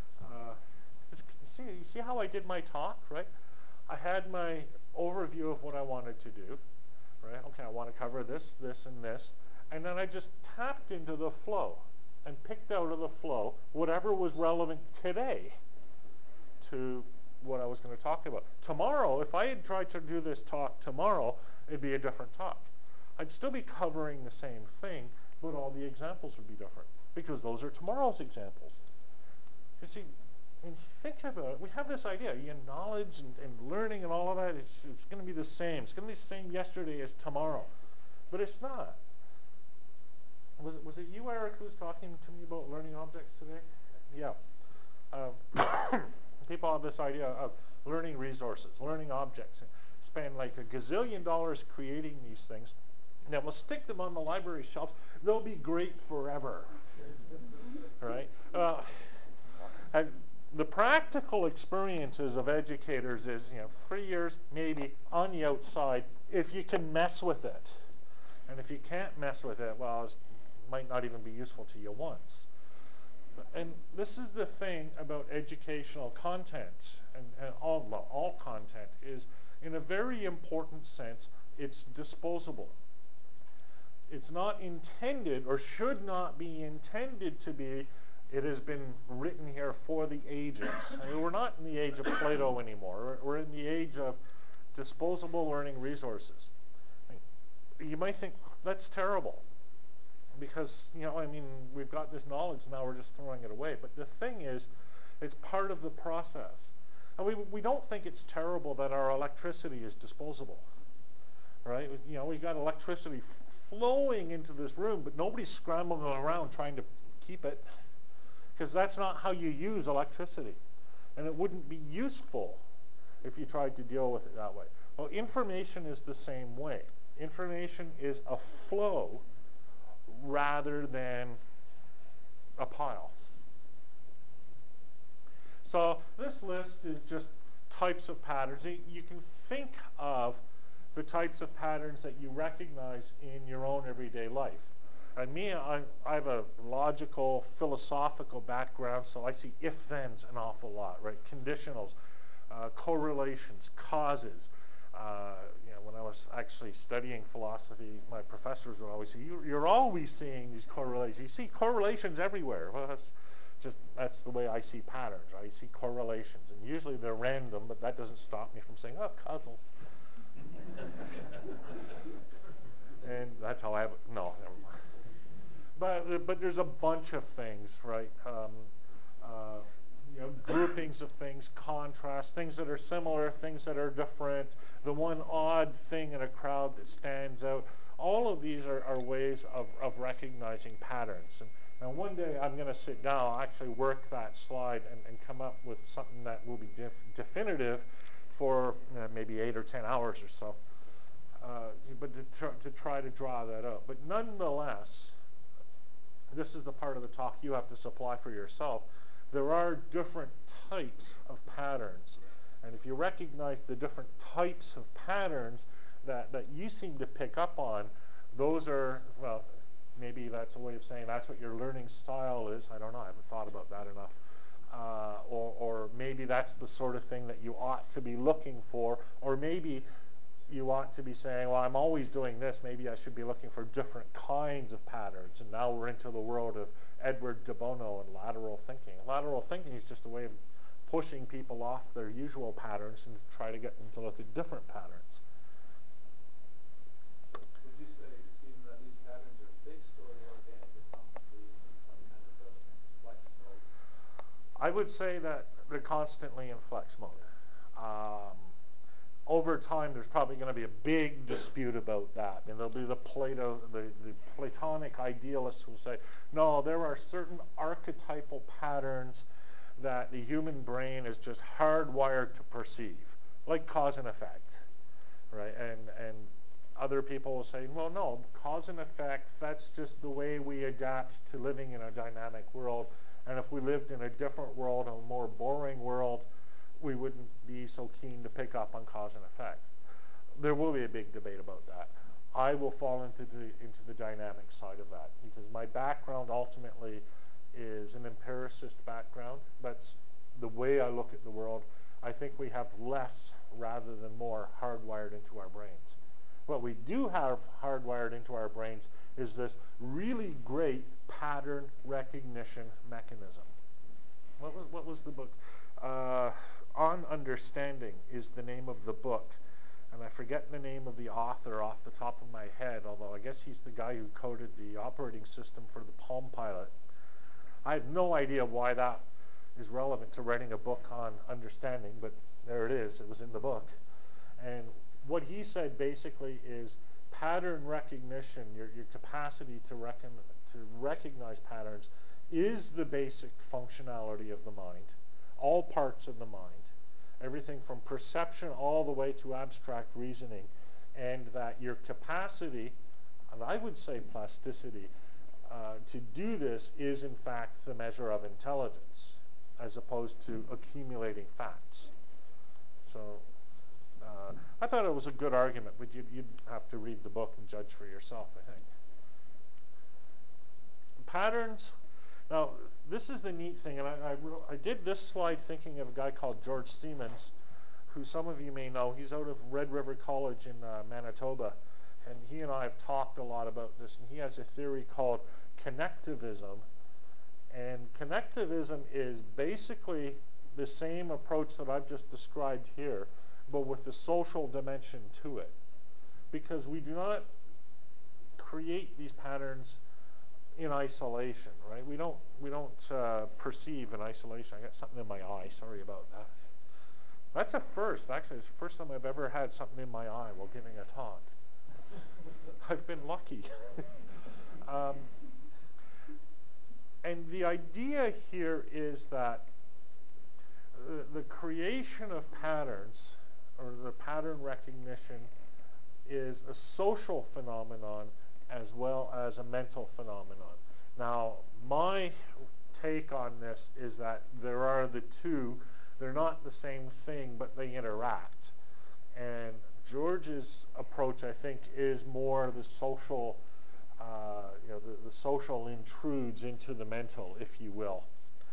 You see how I did my talk, right? I had my overview of what I wanted to do, right? Okay, I want to cover this, this, and this. And then I just tapped into the flow and picked out of the flow whatever was relevant today to what I was going to talk about. Tomorrow, if I had tried to do this talk tomorrow, it'd be a different talk. I'd still be covering the same thing, but all the examples would be different because those are tomorrow's examples. You see, and think about it, we have this idea, knowledge and learning and all of that, it's going to be the same. It's going to be the same yesterday as tomorrow. But it's not. Was it you, Eric, who was talking to me about learning objects today? Yeah. People have this idea of learning resources, learning objects, and spend like a gazillion dollars creating these things. Now we'll stick them on the library shelves. They'll be great forever, right? And the practical experiences of educators is, 3 years maybe on the outside if you can mess with it. And if you can't mess with it, well, it might not even be useful to you once. And this is the thing about educational content and all content is, in a very important sense, it's disposable. It's not intended or should not be intended to be, it has been written here for the ages. I mean, we're not in the age of Plato anymore. We're in the age of disposable learning resources. You might think, that's terrible. Because, we've got this knowledge, now we're just throwing it away. But the thing is, it's part of the process. And we don't think it's terrible that our electricity is disposable, right? We've got electricity flowing into this room, but nobody's scrambling around trying to keep it, because that's not how you use electricity. And it wouldn't be useful if you tried to deal with it that way. Well, information is the same way. Information is a flow rather than a pile. So this list is just types of patterns. You can think of the types of patterns that you recognize in your own everyday life. And me, I have a logical, philosophical background, so I see if-thens an awful lot, right? Conditionals, correlations, causes. When I was actually studying philosophy, my professors would always say, you're always seeing these correlations. You see correlations everywhere. Well, that's the way I see patterns. I see correlations, and usually they're random, but that doesn't stop me from saying, oh, causal. And that's how I have it. No, never mind. But there's a bunch of things, right? Groupings of things, contrasts, things that are similar, things that are different, the one odd thing in a crowd that stands out. All of these are ways of recognizing patterns. And one day I'm going to sit down, actually work that slide, and come up with something that will be definitive for maybe 8 or 10 hours or so. But to try to draw that out. But nonetheless, this is the part of the talk you have to supply for yourself. There are different types of patterns. And if you recognize the different types of patterns that you seem to pick up on, those are, well, maybe that's a way of saying that's what your learning style is. I don't know. I haven't thought about that enough. Or maybe that's the sort of thing that you ought to be looking for. Or maybe you ought to be saying, well, I'm always doing this. Maybe I should be looking for different kinds of patterns. And now we're into the world of Edward de Bono and lateral thinking. Lateral thinking is just a way of pushing people off their usual patterns and try to get them to look at different patterns. Would you say, Stephen, that these patterns are fixed or they're organic? They're constantly in some kind of a flex mode? I would say that they're constantly in flex mode. Over time, there's probably going to be a big dispute about that. And there'll be the Platonic idealists who will say, no, there are certain archetypal patterns that the human brain is just hardwired to perceive, like cause and effect, right? And other people will say, well, no, cause and effect, that's just the way we adapt to living in a dynamic world. And if we lived in a different world, a more boring world, we wouldn't be so keen to pick up on cause and effect. There will be a big debate about that. I will fall into the dynamic side of that because my background ultimately is an empiricist background. That's the way I look at the world. I think we have less rather than more hardwired into our brains. What we do have hardwired into our brains is this really great pattern recognition mechanism. What was the book? On Understanding is the name of the book. And I forget the name of the author off the top of my head, although I guess he's the guy who coded the operating system for the Palm Pilot. I have no idea why that is relevant to writing a book on understanding, but there it is. It was in the book. And what he said basically is pattern recognition, your capacity to recognize patterns, is the basic functionality of the mind, all parts of the mind, everything from perception all the way to abstract reasoning, and that your capacity, and I would say plasticity, to do this is in fact the measure of intelligence, as opposed to accumulating facts. So I thought it was a good argument, but you'd have to read the book and judge for yourself, I think. Patterns. Now, this is the neat thing, and I did this slide thinking of a guy called George Siemens, who some of you may know. He's out of Red River College in Manitoba, and he and I have talked a lot about this, and he has a theory called connectivism. And connectivism is basically the same approach that I've just described here, but with the social dimension to it. Because we do not create these patterns in isolation, right? We don't perceive in isolation. I got something in my eye. Sorry about that. That's a first. Actually, it's the first time I've ever had something in my eye while giving a talk. I've been lucky. And the idea here is that the creation of patterns, or the pattern recognition, is a social phenomenon as well as a mental phenomenon. Now, my take on this is that there are the two. They're not the same thing, but they interact. And George's approach, I think, is more the social, the social intrudes into the mental, if you will.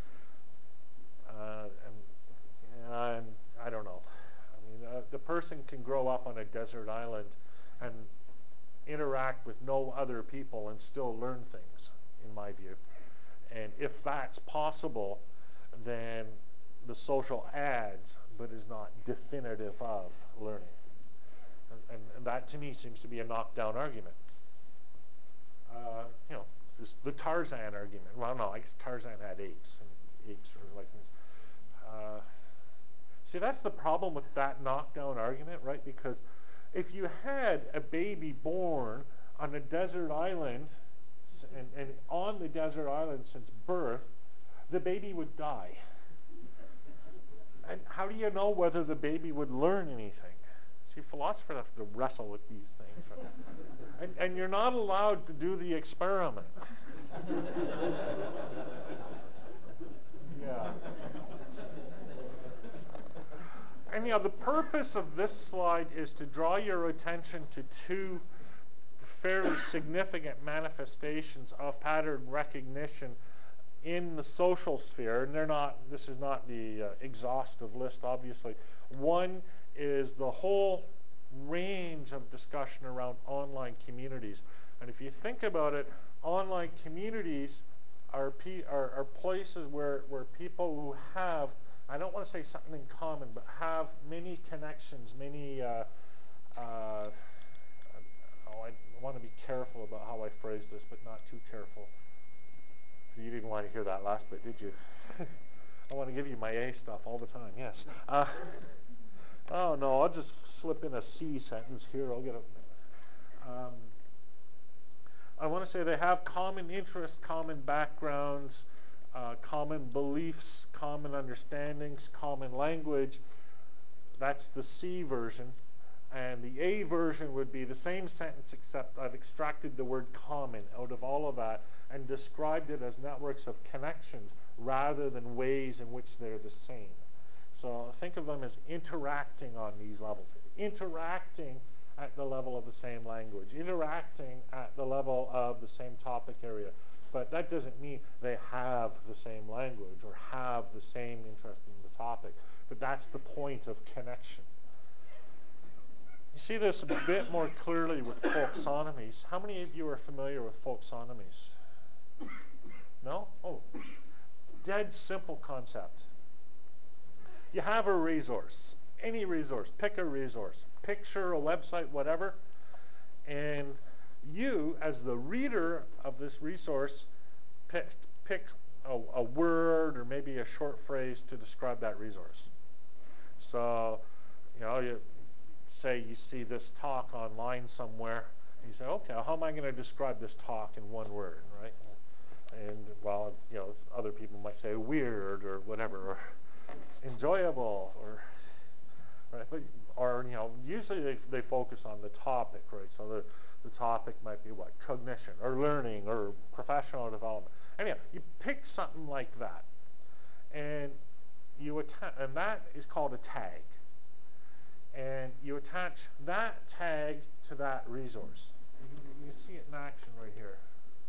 And I don't know. I mean, the person can grow up on a desert island and interact with no other people and still learn things, in my view. And if that's possible, then the social adds, but is not definitive of learning. And that, to me, seems to be a knockdown argument. This the Tarzan argument. Well, no, I guess Tarzan had apes, and apes are like this. See, that's the problem with that knockdown argument, right? Because if you had a baby born on a desert island, and on the desert island since birth, the baby would die. And how do you know whether the baby would learn anything? See, philosophers have to wrestle with these things. Right? And you're not allowed to do the experiment. Yeah. Anyhow, the purpose of this slide is to draw your attention to two fairly significant manifestations of pattern recognition in the social sphere, and this is not the exhaustive list, obviously. One is the whole range of discussion around online communities. And if you think about it, online communities are places where people who have, I don't want to say something in common, but have many connections, many, I want to be careful about how I phrase this, but not too careful. You didn't want to hear that last bit, did you? I want to give you my A stuff all the time, yes. Oh no, I'll just slip in a C sentence here. I'll get it. I want to say they have common interests, common backgrounds, common beliefs, common understandings, common language. That's the C version. And the A version would be the same sentence, except I've extracted the word common out of all of that and described it as networks of connections rather than ways in which they're the same. So think of them as interacting on these levels, interacting at the level of the same language, interacting at the level of the same topic area. But that doesn't mean they have the same language or have the same interest in the topic. But that's the point of connection. You see this a bit more clearly with folksonomies. How many of you are familiar with folksonomies? No? Oh, dead simple concept. You have a resource, any resource, pick a resource, picture, a website, whatever, and you, as the reader of this resource, pick a word or maybe a short phrase to describe that resource. So, you say you see this talk online somewhere, and you say, okay, how am I going to describe this talk in one word, right? And, well, other people might say weird or whatever, or enjoyable, or, right? Or, usually they focus on the topic, right? So the topic might be what? Cognition, or learning, or professional development. Anyhow, you pick something like that, and and that is called a tag. And you attach that tag to that resource. You see it in action right here.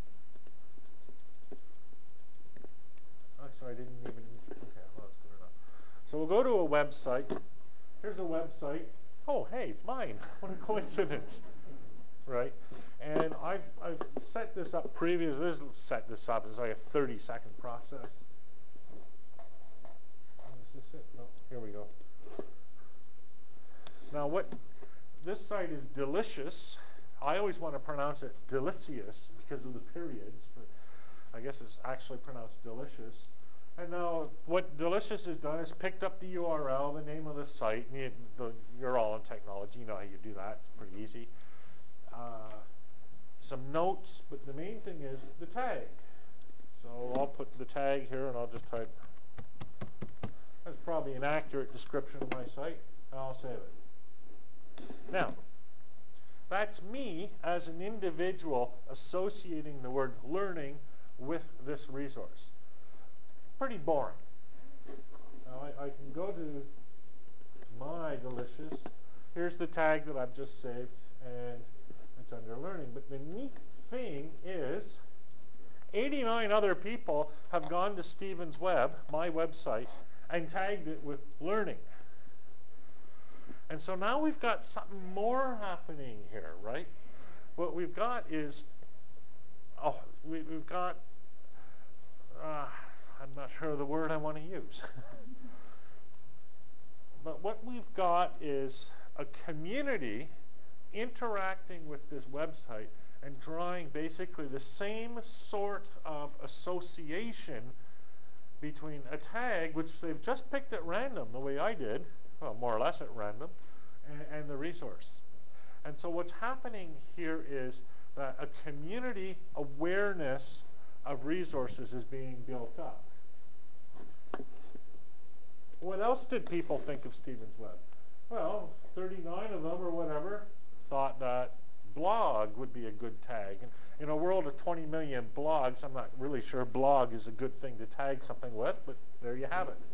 Actually, I didn't even, okay, well, that's good enough. So we'll go to a website. Here's a website. Oh, hey, it's mine. What a coincidence, right? And I've set this up previously. Set this up. It's like a 30-second process. Is this it? No, here we go. Now this site is Delicious. I always want to pronounce it Delicious because of the periods, but I guess it's actually pronounced Delicious. And now what Delicious has done is picked up the URL, the name of the site. You're all in technology, you know how you do that. It's pretty easy. Some notes, but the main thing is the tag. So I'll put the tag here and I'll just type, that's probably an accurate description of my site, and I'll save it. Now, that's me as an individual associating the word learning with this resource. Pretty boring. Now I can go to my Delicious. Here's the tag that I've just saved, and it's under learning. But the neat thing is 89 other people have gone to Stephen's Web, my website, and tagged it with learning. And so now we've got something more happening here, right? What we've got is, we've got, I'm not sure of the word I want to use. But what we've got is a community interacting with this website and drawing basically the same sort of association between a tag, which they've just picked at random, the way I did, well, more or less at random, and the resource. And so what's happening here is that a community awareness of resources is being built up. What else did people think of Stephen's Web? Well, 39 of them or whatever thought that blog would be a good tag. And in a world of 20 million blogs, I'm not really sure blog is a good thing to tag something with, but there you have it.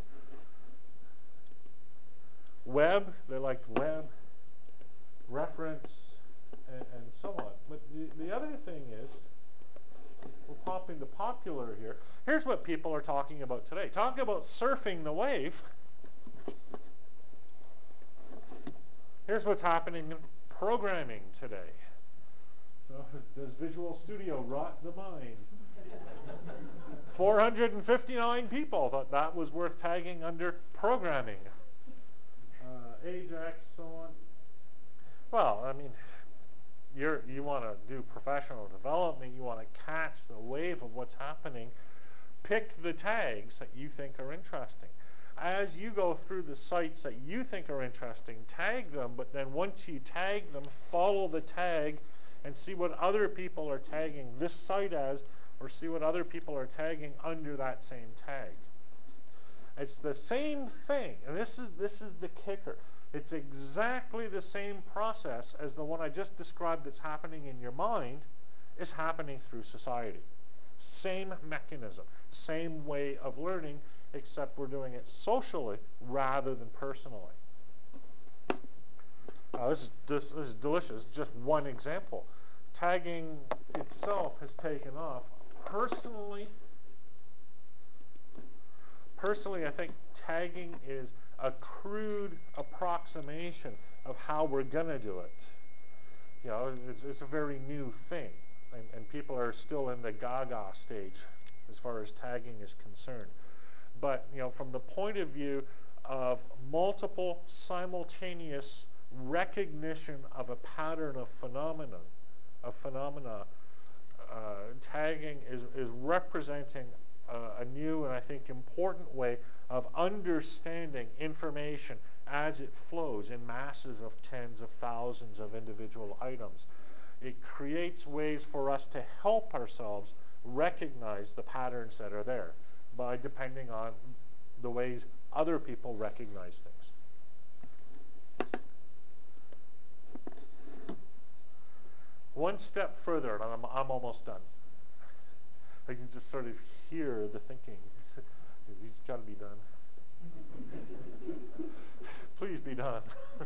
Web, they liked web, reference, and so on. But the other thing is, we'll pop into popular here. Here's what people are talking about today. Talk about surfing the wave. Here's what's happening in programming today. So does Visual Studio rot the mind? 459 people thought that was worth tagging under programming. Ajax, so on. Well, I mean, you want to do professional development, you want to catch the wave of what's happening, pick the tags that you think are interesting. As you go through the sites that you think are interesting, tag them, but then once you tag them, follow the tag and see what other people are tagging this site as, or see what other people are tagging under that same tag. It's the same thing, and this is the kicker. It's exactly the same process as the one I just described that's happening in your mind is happening through society. Same mechanism, same way of learning, except we're doing it socially rather than personally. This is delicious, just one example. Tagging itself has taken off. Personally, I think tagging is a crude approximation of how we're going to do it. You know, it's a very new thing, and people are still in the gaga stage as far as tagging is concerned. But, you know, from the point of view of multiple simultaneous recognition of a pattern of phenomena, tagging is representing a new and I think important way of understanding information as it flows in masses of tens of thousands of individual items. It creates ways for us to help ourselves recognize the patterns that are there by depending on the ways other people recognize things. One step further, and I'm almost done. I can just sort of hear the thinking. He's got to be done. Please be done.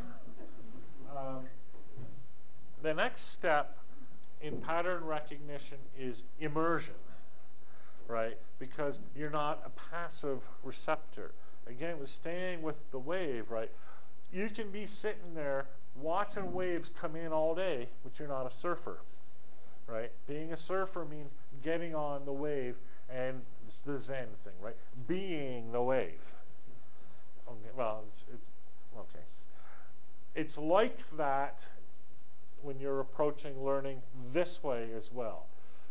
The next step in pattern recognition is immersion, right? Because you're not a passive receptor. Again, with staying with the wave, right? You can be sitting there watching waves come in all day, but you're not a surfer, right? Being a surfer means getting on the wave, and it's the Zen thing, right? Being the wave. Okay, well, okay. It's like that when you're approaching learning this way as well.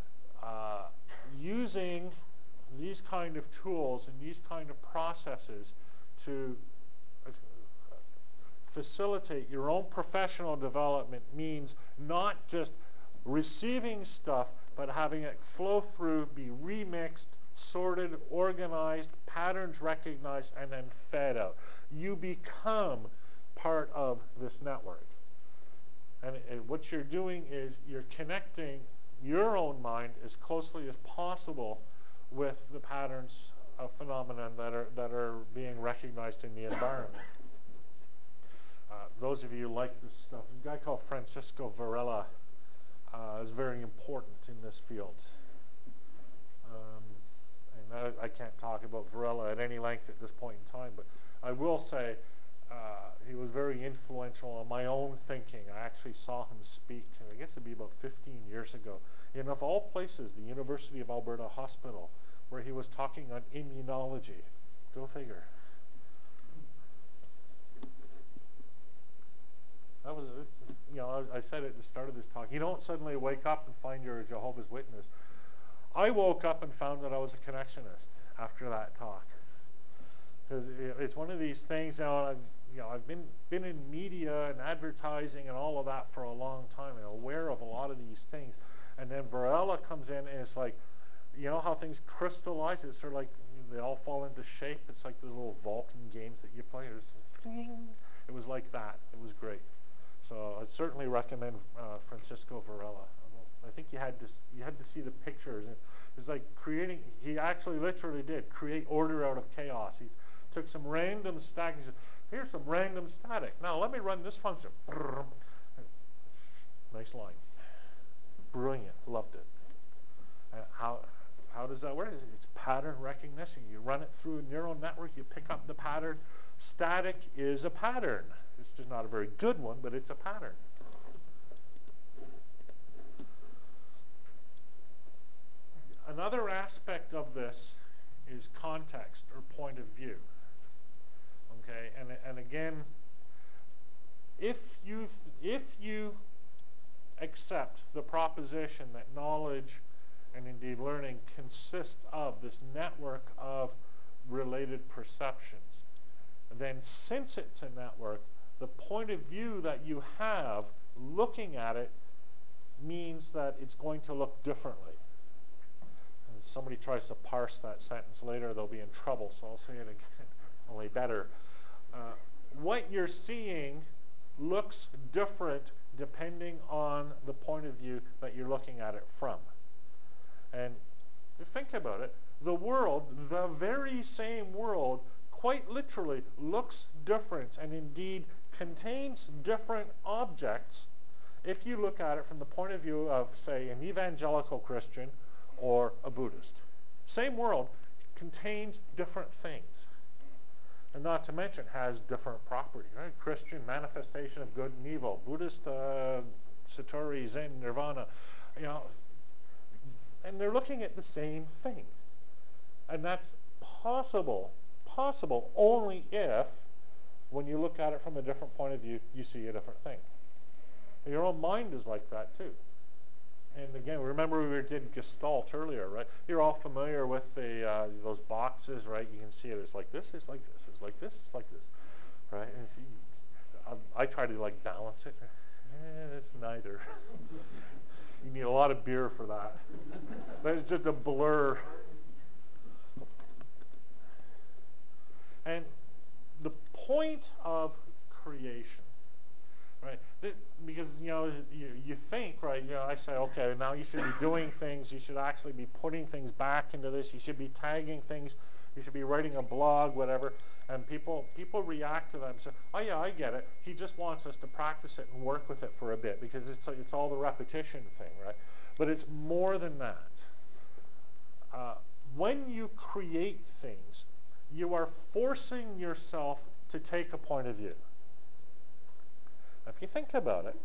Using these kind of tools and these kind of processes to facilitate your own professional development means not just receiving stuff, but having it flow through, be remixed, sorted, organized, patterns recognized, and then fed out. You become part of this network. And what you're doing is you're connecting your own mind as closely as possible with the patterns of phenomenon that are being recognized in the environment. Those of you who like this stuff, a guy called Francisco Varela is very important in this field. And I can't talk about Varela at any length at this point in time, but I will say he was very influential on my own thinking. I actually saw him speak, I guess it'd be about 15 years ago, in of all places, the University of Alberta Hospital, where he was talking on immunology. Go figure. That was, I said at the start of this talk, you don't suddenly wake up and find you're a Jehovah's Witness. I woke up and found that I was a connectionist after that talk. Because it's one of these things, I've been in media and advertising and all of that for a long time and aware of a lot of these things. And then Varela comes in and it's like, you know how things crystallize? It's sort of like they all fall into shape. It's like the little Vulcan games that you play. It was like that. It was great. So I certainly recommend Francisco Varela. I think you had to see the pictures. It's like creating. He actually literally did create order out of chaos. He took some random static. He said, "Here's some random static. Now let me run this function." Nice line. Brilliant. Loved it. How does that work? It's pattern recognition. You run it through a neural network. You pick up the pattern. Static is a pattern. It's just not a very good one, but it's a pattern. Another aspect of this is context or point of view. Okay, and again, if you accept the proposition that knowledge and indeed learning consists of this network of related perceptions, then since it's a network, the point of view that you have looking at it means that it's going to look differently. And if somebody tries to parse that sentence later, they'll be in trouble, so I'll say it again, only better. What you're seeing looks different depending on the point of view that you're looking at it from. And to think about it, the world, the very same world, quite literally looks different and indeed contains different objects if you look at it from the point of view of, say, an evangelical Christian or a Buddhist. Same world contains different things. And not to mention has different properties, right? Christian manifestation of good and evil, Buddhist Satori, Zen, Nirvana, and they're looking at the same thing. And that's possible only if, when you look at it from a different point of view, you see a different thing. And your own mind is like that too. And again, remember we did Gestalt earlier, right? You're all familiar with the those boxes, right? You can see it. It's like this. It's like this. It's like this. It's like this, right? And I try to like balance it. It's neither. You need a lot of beer for that. But it's just a blur. And the point of creation, right? Because you think, right? I say, okay, now you should be doing things. You should actually be putting things back into this. You should be tagging things. You should be writing a blog, whatever. And people react to that and say, oh yeah, I get it. He just wants us to practice it and work with it for a bit because it's all the repetition thing, right? But it's more than that. When you create things, you are forcing yourself to take a point of view. If you think about it,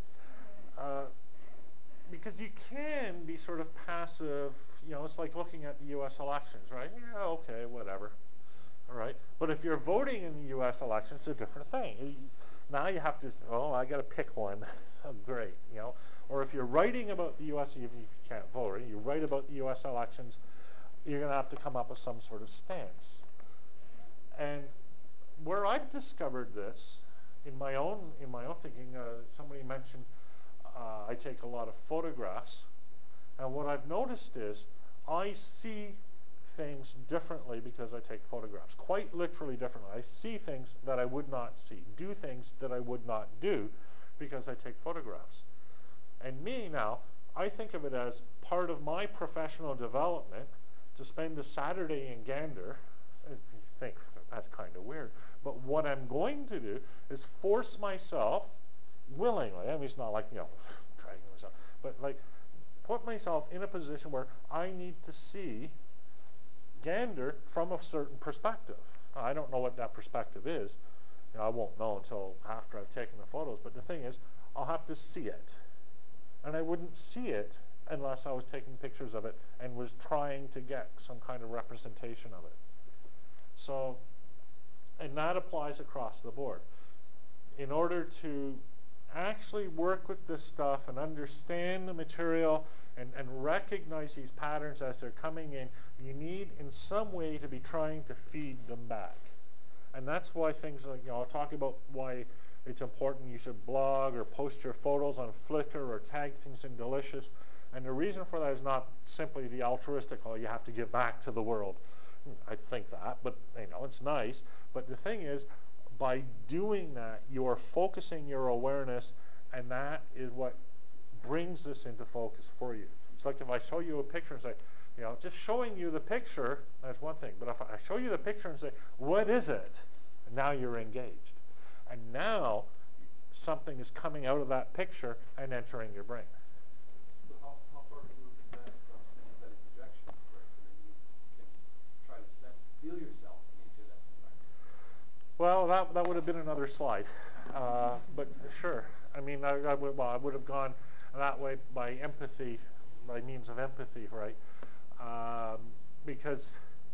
because you can be sort of passive, it's like looking at the U.S. elections, right? Yeah, okay, whatever. All right. But if you're voting in the U.S. elections, it's a different thing. Now you have to, I got to pick one. Oh, great, Or if you're writing about the U.S., if you can't vote, right? You write about the U.S. elections, you're going to have to come up with some sort of stance. And where I've discovered this in my own thinking, somebody mentioned I take a lot of photographs, and what I've noticed is I see things differently because I take photographs, quite literally differently. I see things that I would not see, do things that I would not do because I take photographs. And me now, I think of it as part of my professional development to spend a Saturday in Gander. You think that's kind of weird. But what I'm going to do is force myself willingly, I mean it's not like, dragging myself, but like put myself in a position where I need to see Gander from a certain perspective. I don't know what that perspective is. I won't know until after I've taken the photos, but the thing is, I'll have to see it. And I wouldn't see it unless I was taking pictures of it and was trying to get some kind of representation of it. So, and that applies across the board. In order to actually work with this stuff and understand the material and recognize these patterns as they're coming in, you need in some way to be trying to feed them back. And that's why things like, I'll talk about why it's important you should blog or post your photos on Flickr or tag things in Delicious. And the reason for that is not simply the altruistic, you have to give back to the world. I think that, but it's nice. But the thing is, by doing that, you are focusing your awareness, and that is what brings this into focus for you. It's like if I show you a picture and say, just showing you the picture, that's one thing. But if I show you the picture and say, what is it? And now you're engaged. And now something is coming out of that picture and entering your brain. So how far removed is that from sympathetic projection, where you can try to feel yourself into that environment? Well, that would have been another slide. But sure. I mean, I would have gone that way by empathy, by means of empathy, right? Because,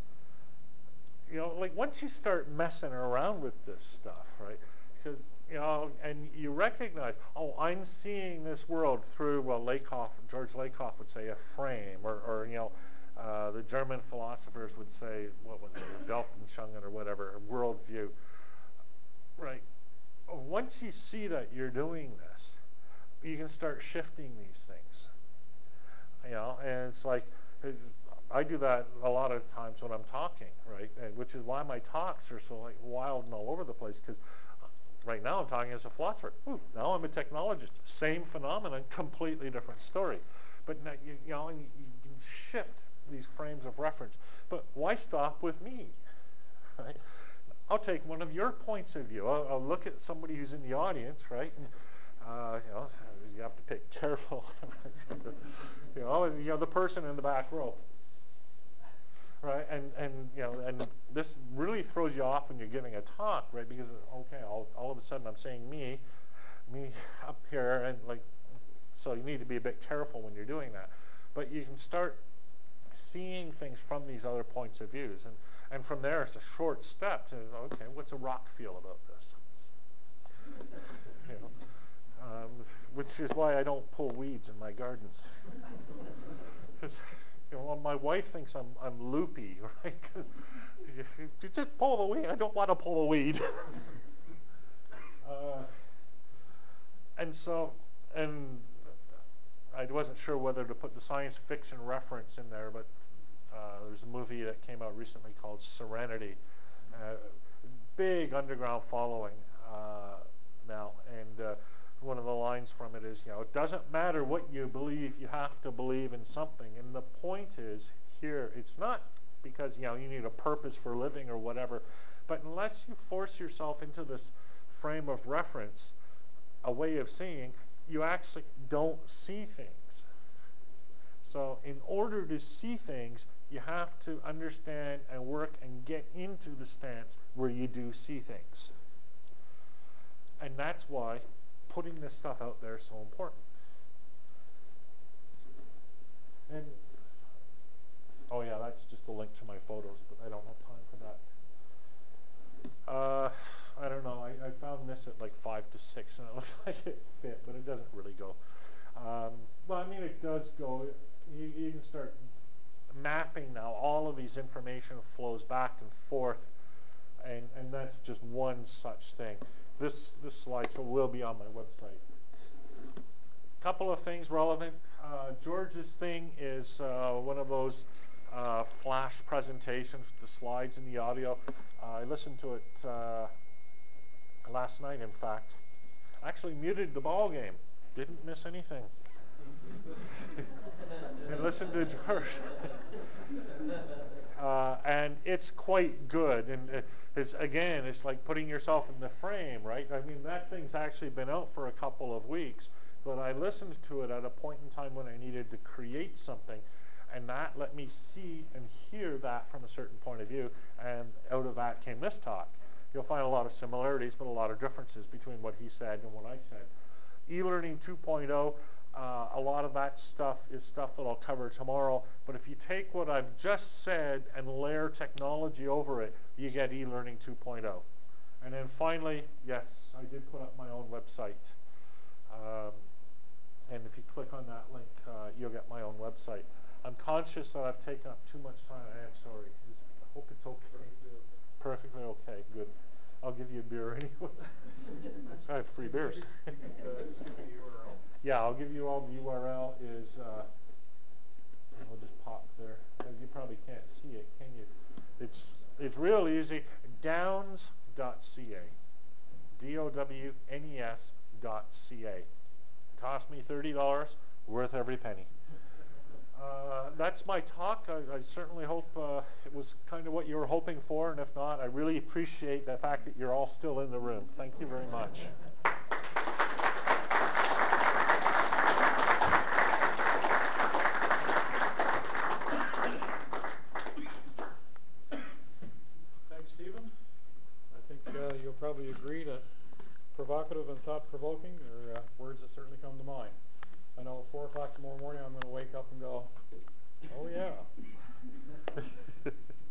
like once you start messing around with this stuff, right? Because, and you recognize, I'm seeing this world through, George Lakoff would say a frame, or the German philosophers would say, what was it, Weltanschauung or whatever, a worldview, right? Once you see that you're doing this, you can start shifting these things, and it's like, I do that a lot of times when I'm talking, right? And which is why my talks are so like wild and all over the place, because right now I'm talking as a philosopher. Now I'm a technologist. Same phenomenon, completely different story. But now, you can shift these frames of reference. But why stop with me? Right? I'll take one of your points of view. I'll look at somebody who's in the audience, right? And, you have to pick careful. The person in the back row. Right, and this really throws you off when you're giving a talk, right? Because all of a sudden I'm saying me up here, and so you need to be a bit careful when you're doing that. But you can start seeing things from these other points of views, and from there it's a short step to what's a rock feel about this? which is why I don't pull weeds in my garden. 'Cause, my wife thinks I'm loopy, right? You just pull the weed. I don't want to pull a weed. And I wasn't sure whether to put the science fiction reference in there, but there's a movie that came out recently called Serenity. Big underground following now, and one of the lines from it is, it doesn't matter what you believe, you have to believe in something. And the point is here, it's not because you need a purpose for living or whatever, but unless you force yourself into this frame of reference, a way of seeing, you actually don't see things. So in order to see things, you have to understand and work and get into the stance where you do see things. And that's why putting this stuff out there is so important. And, oh yeah, that's just a link to my photos, but I don't have time for that. I don't know, I found this at like 5 to 6, and it looks like it fit, but it doesn't really go. Well, I mean, it does go. You can start mapping now. All of these information flows back and forth, and that's just one such thing. This slideshow will be on my website. Couple of things relevant. George's thing is one of those flash presentations with the slides and the audio. I listened to it last night, in fact. Actually muted the ball game. Didn't miss anything. And listened to George. And it's quite good. And it's like putting yourself in the frame, right? I mean, that thing's actually been out for a couple of weeks, but I listened to it at a point in time when I needed to create something, and that let me see and hear that from a certain point of view, and out of that came this talk. You'll find a lot of similarities, but a lot of differences between what he said and what I said. E-learning 2.0, a lot of that stuff is stuff that I'll cover tomorrow, but if you take what I've just said and layer technology over it, you get e-learning 2.0. And then finally, yes, I did put up my own website. And if you click on that link, you'll get my own website. I'm conscious that I've taken up too much time. I am sorry. I hope it's okay. Perfectly okay. Good. I'll give you a beer anyway. I have free beers. Just give me the URL. Yeah, I'll give you all. The URL is, I'll just pop there. You probably can't see it, can you? It's real easy. Downes.ca. DOWNES.ca. Cost me $30, worth every penny. That's my talk. I certainly hope it was kind of what you were hoping for, and if not, I really appreciate the fact that you're all still in the room. Thank you very much. Thanks, Stephen. I think you'll probably agree that provocative and thought-provoking are words that certainly come to mind. I know at 4 o'clock tomorrow morning I'm going to wake up and go, oh yeah.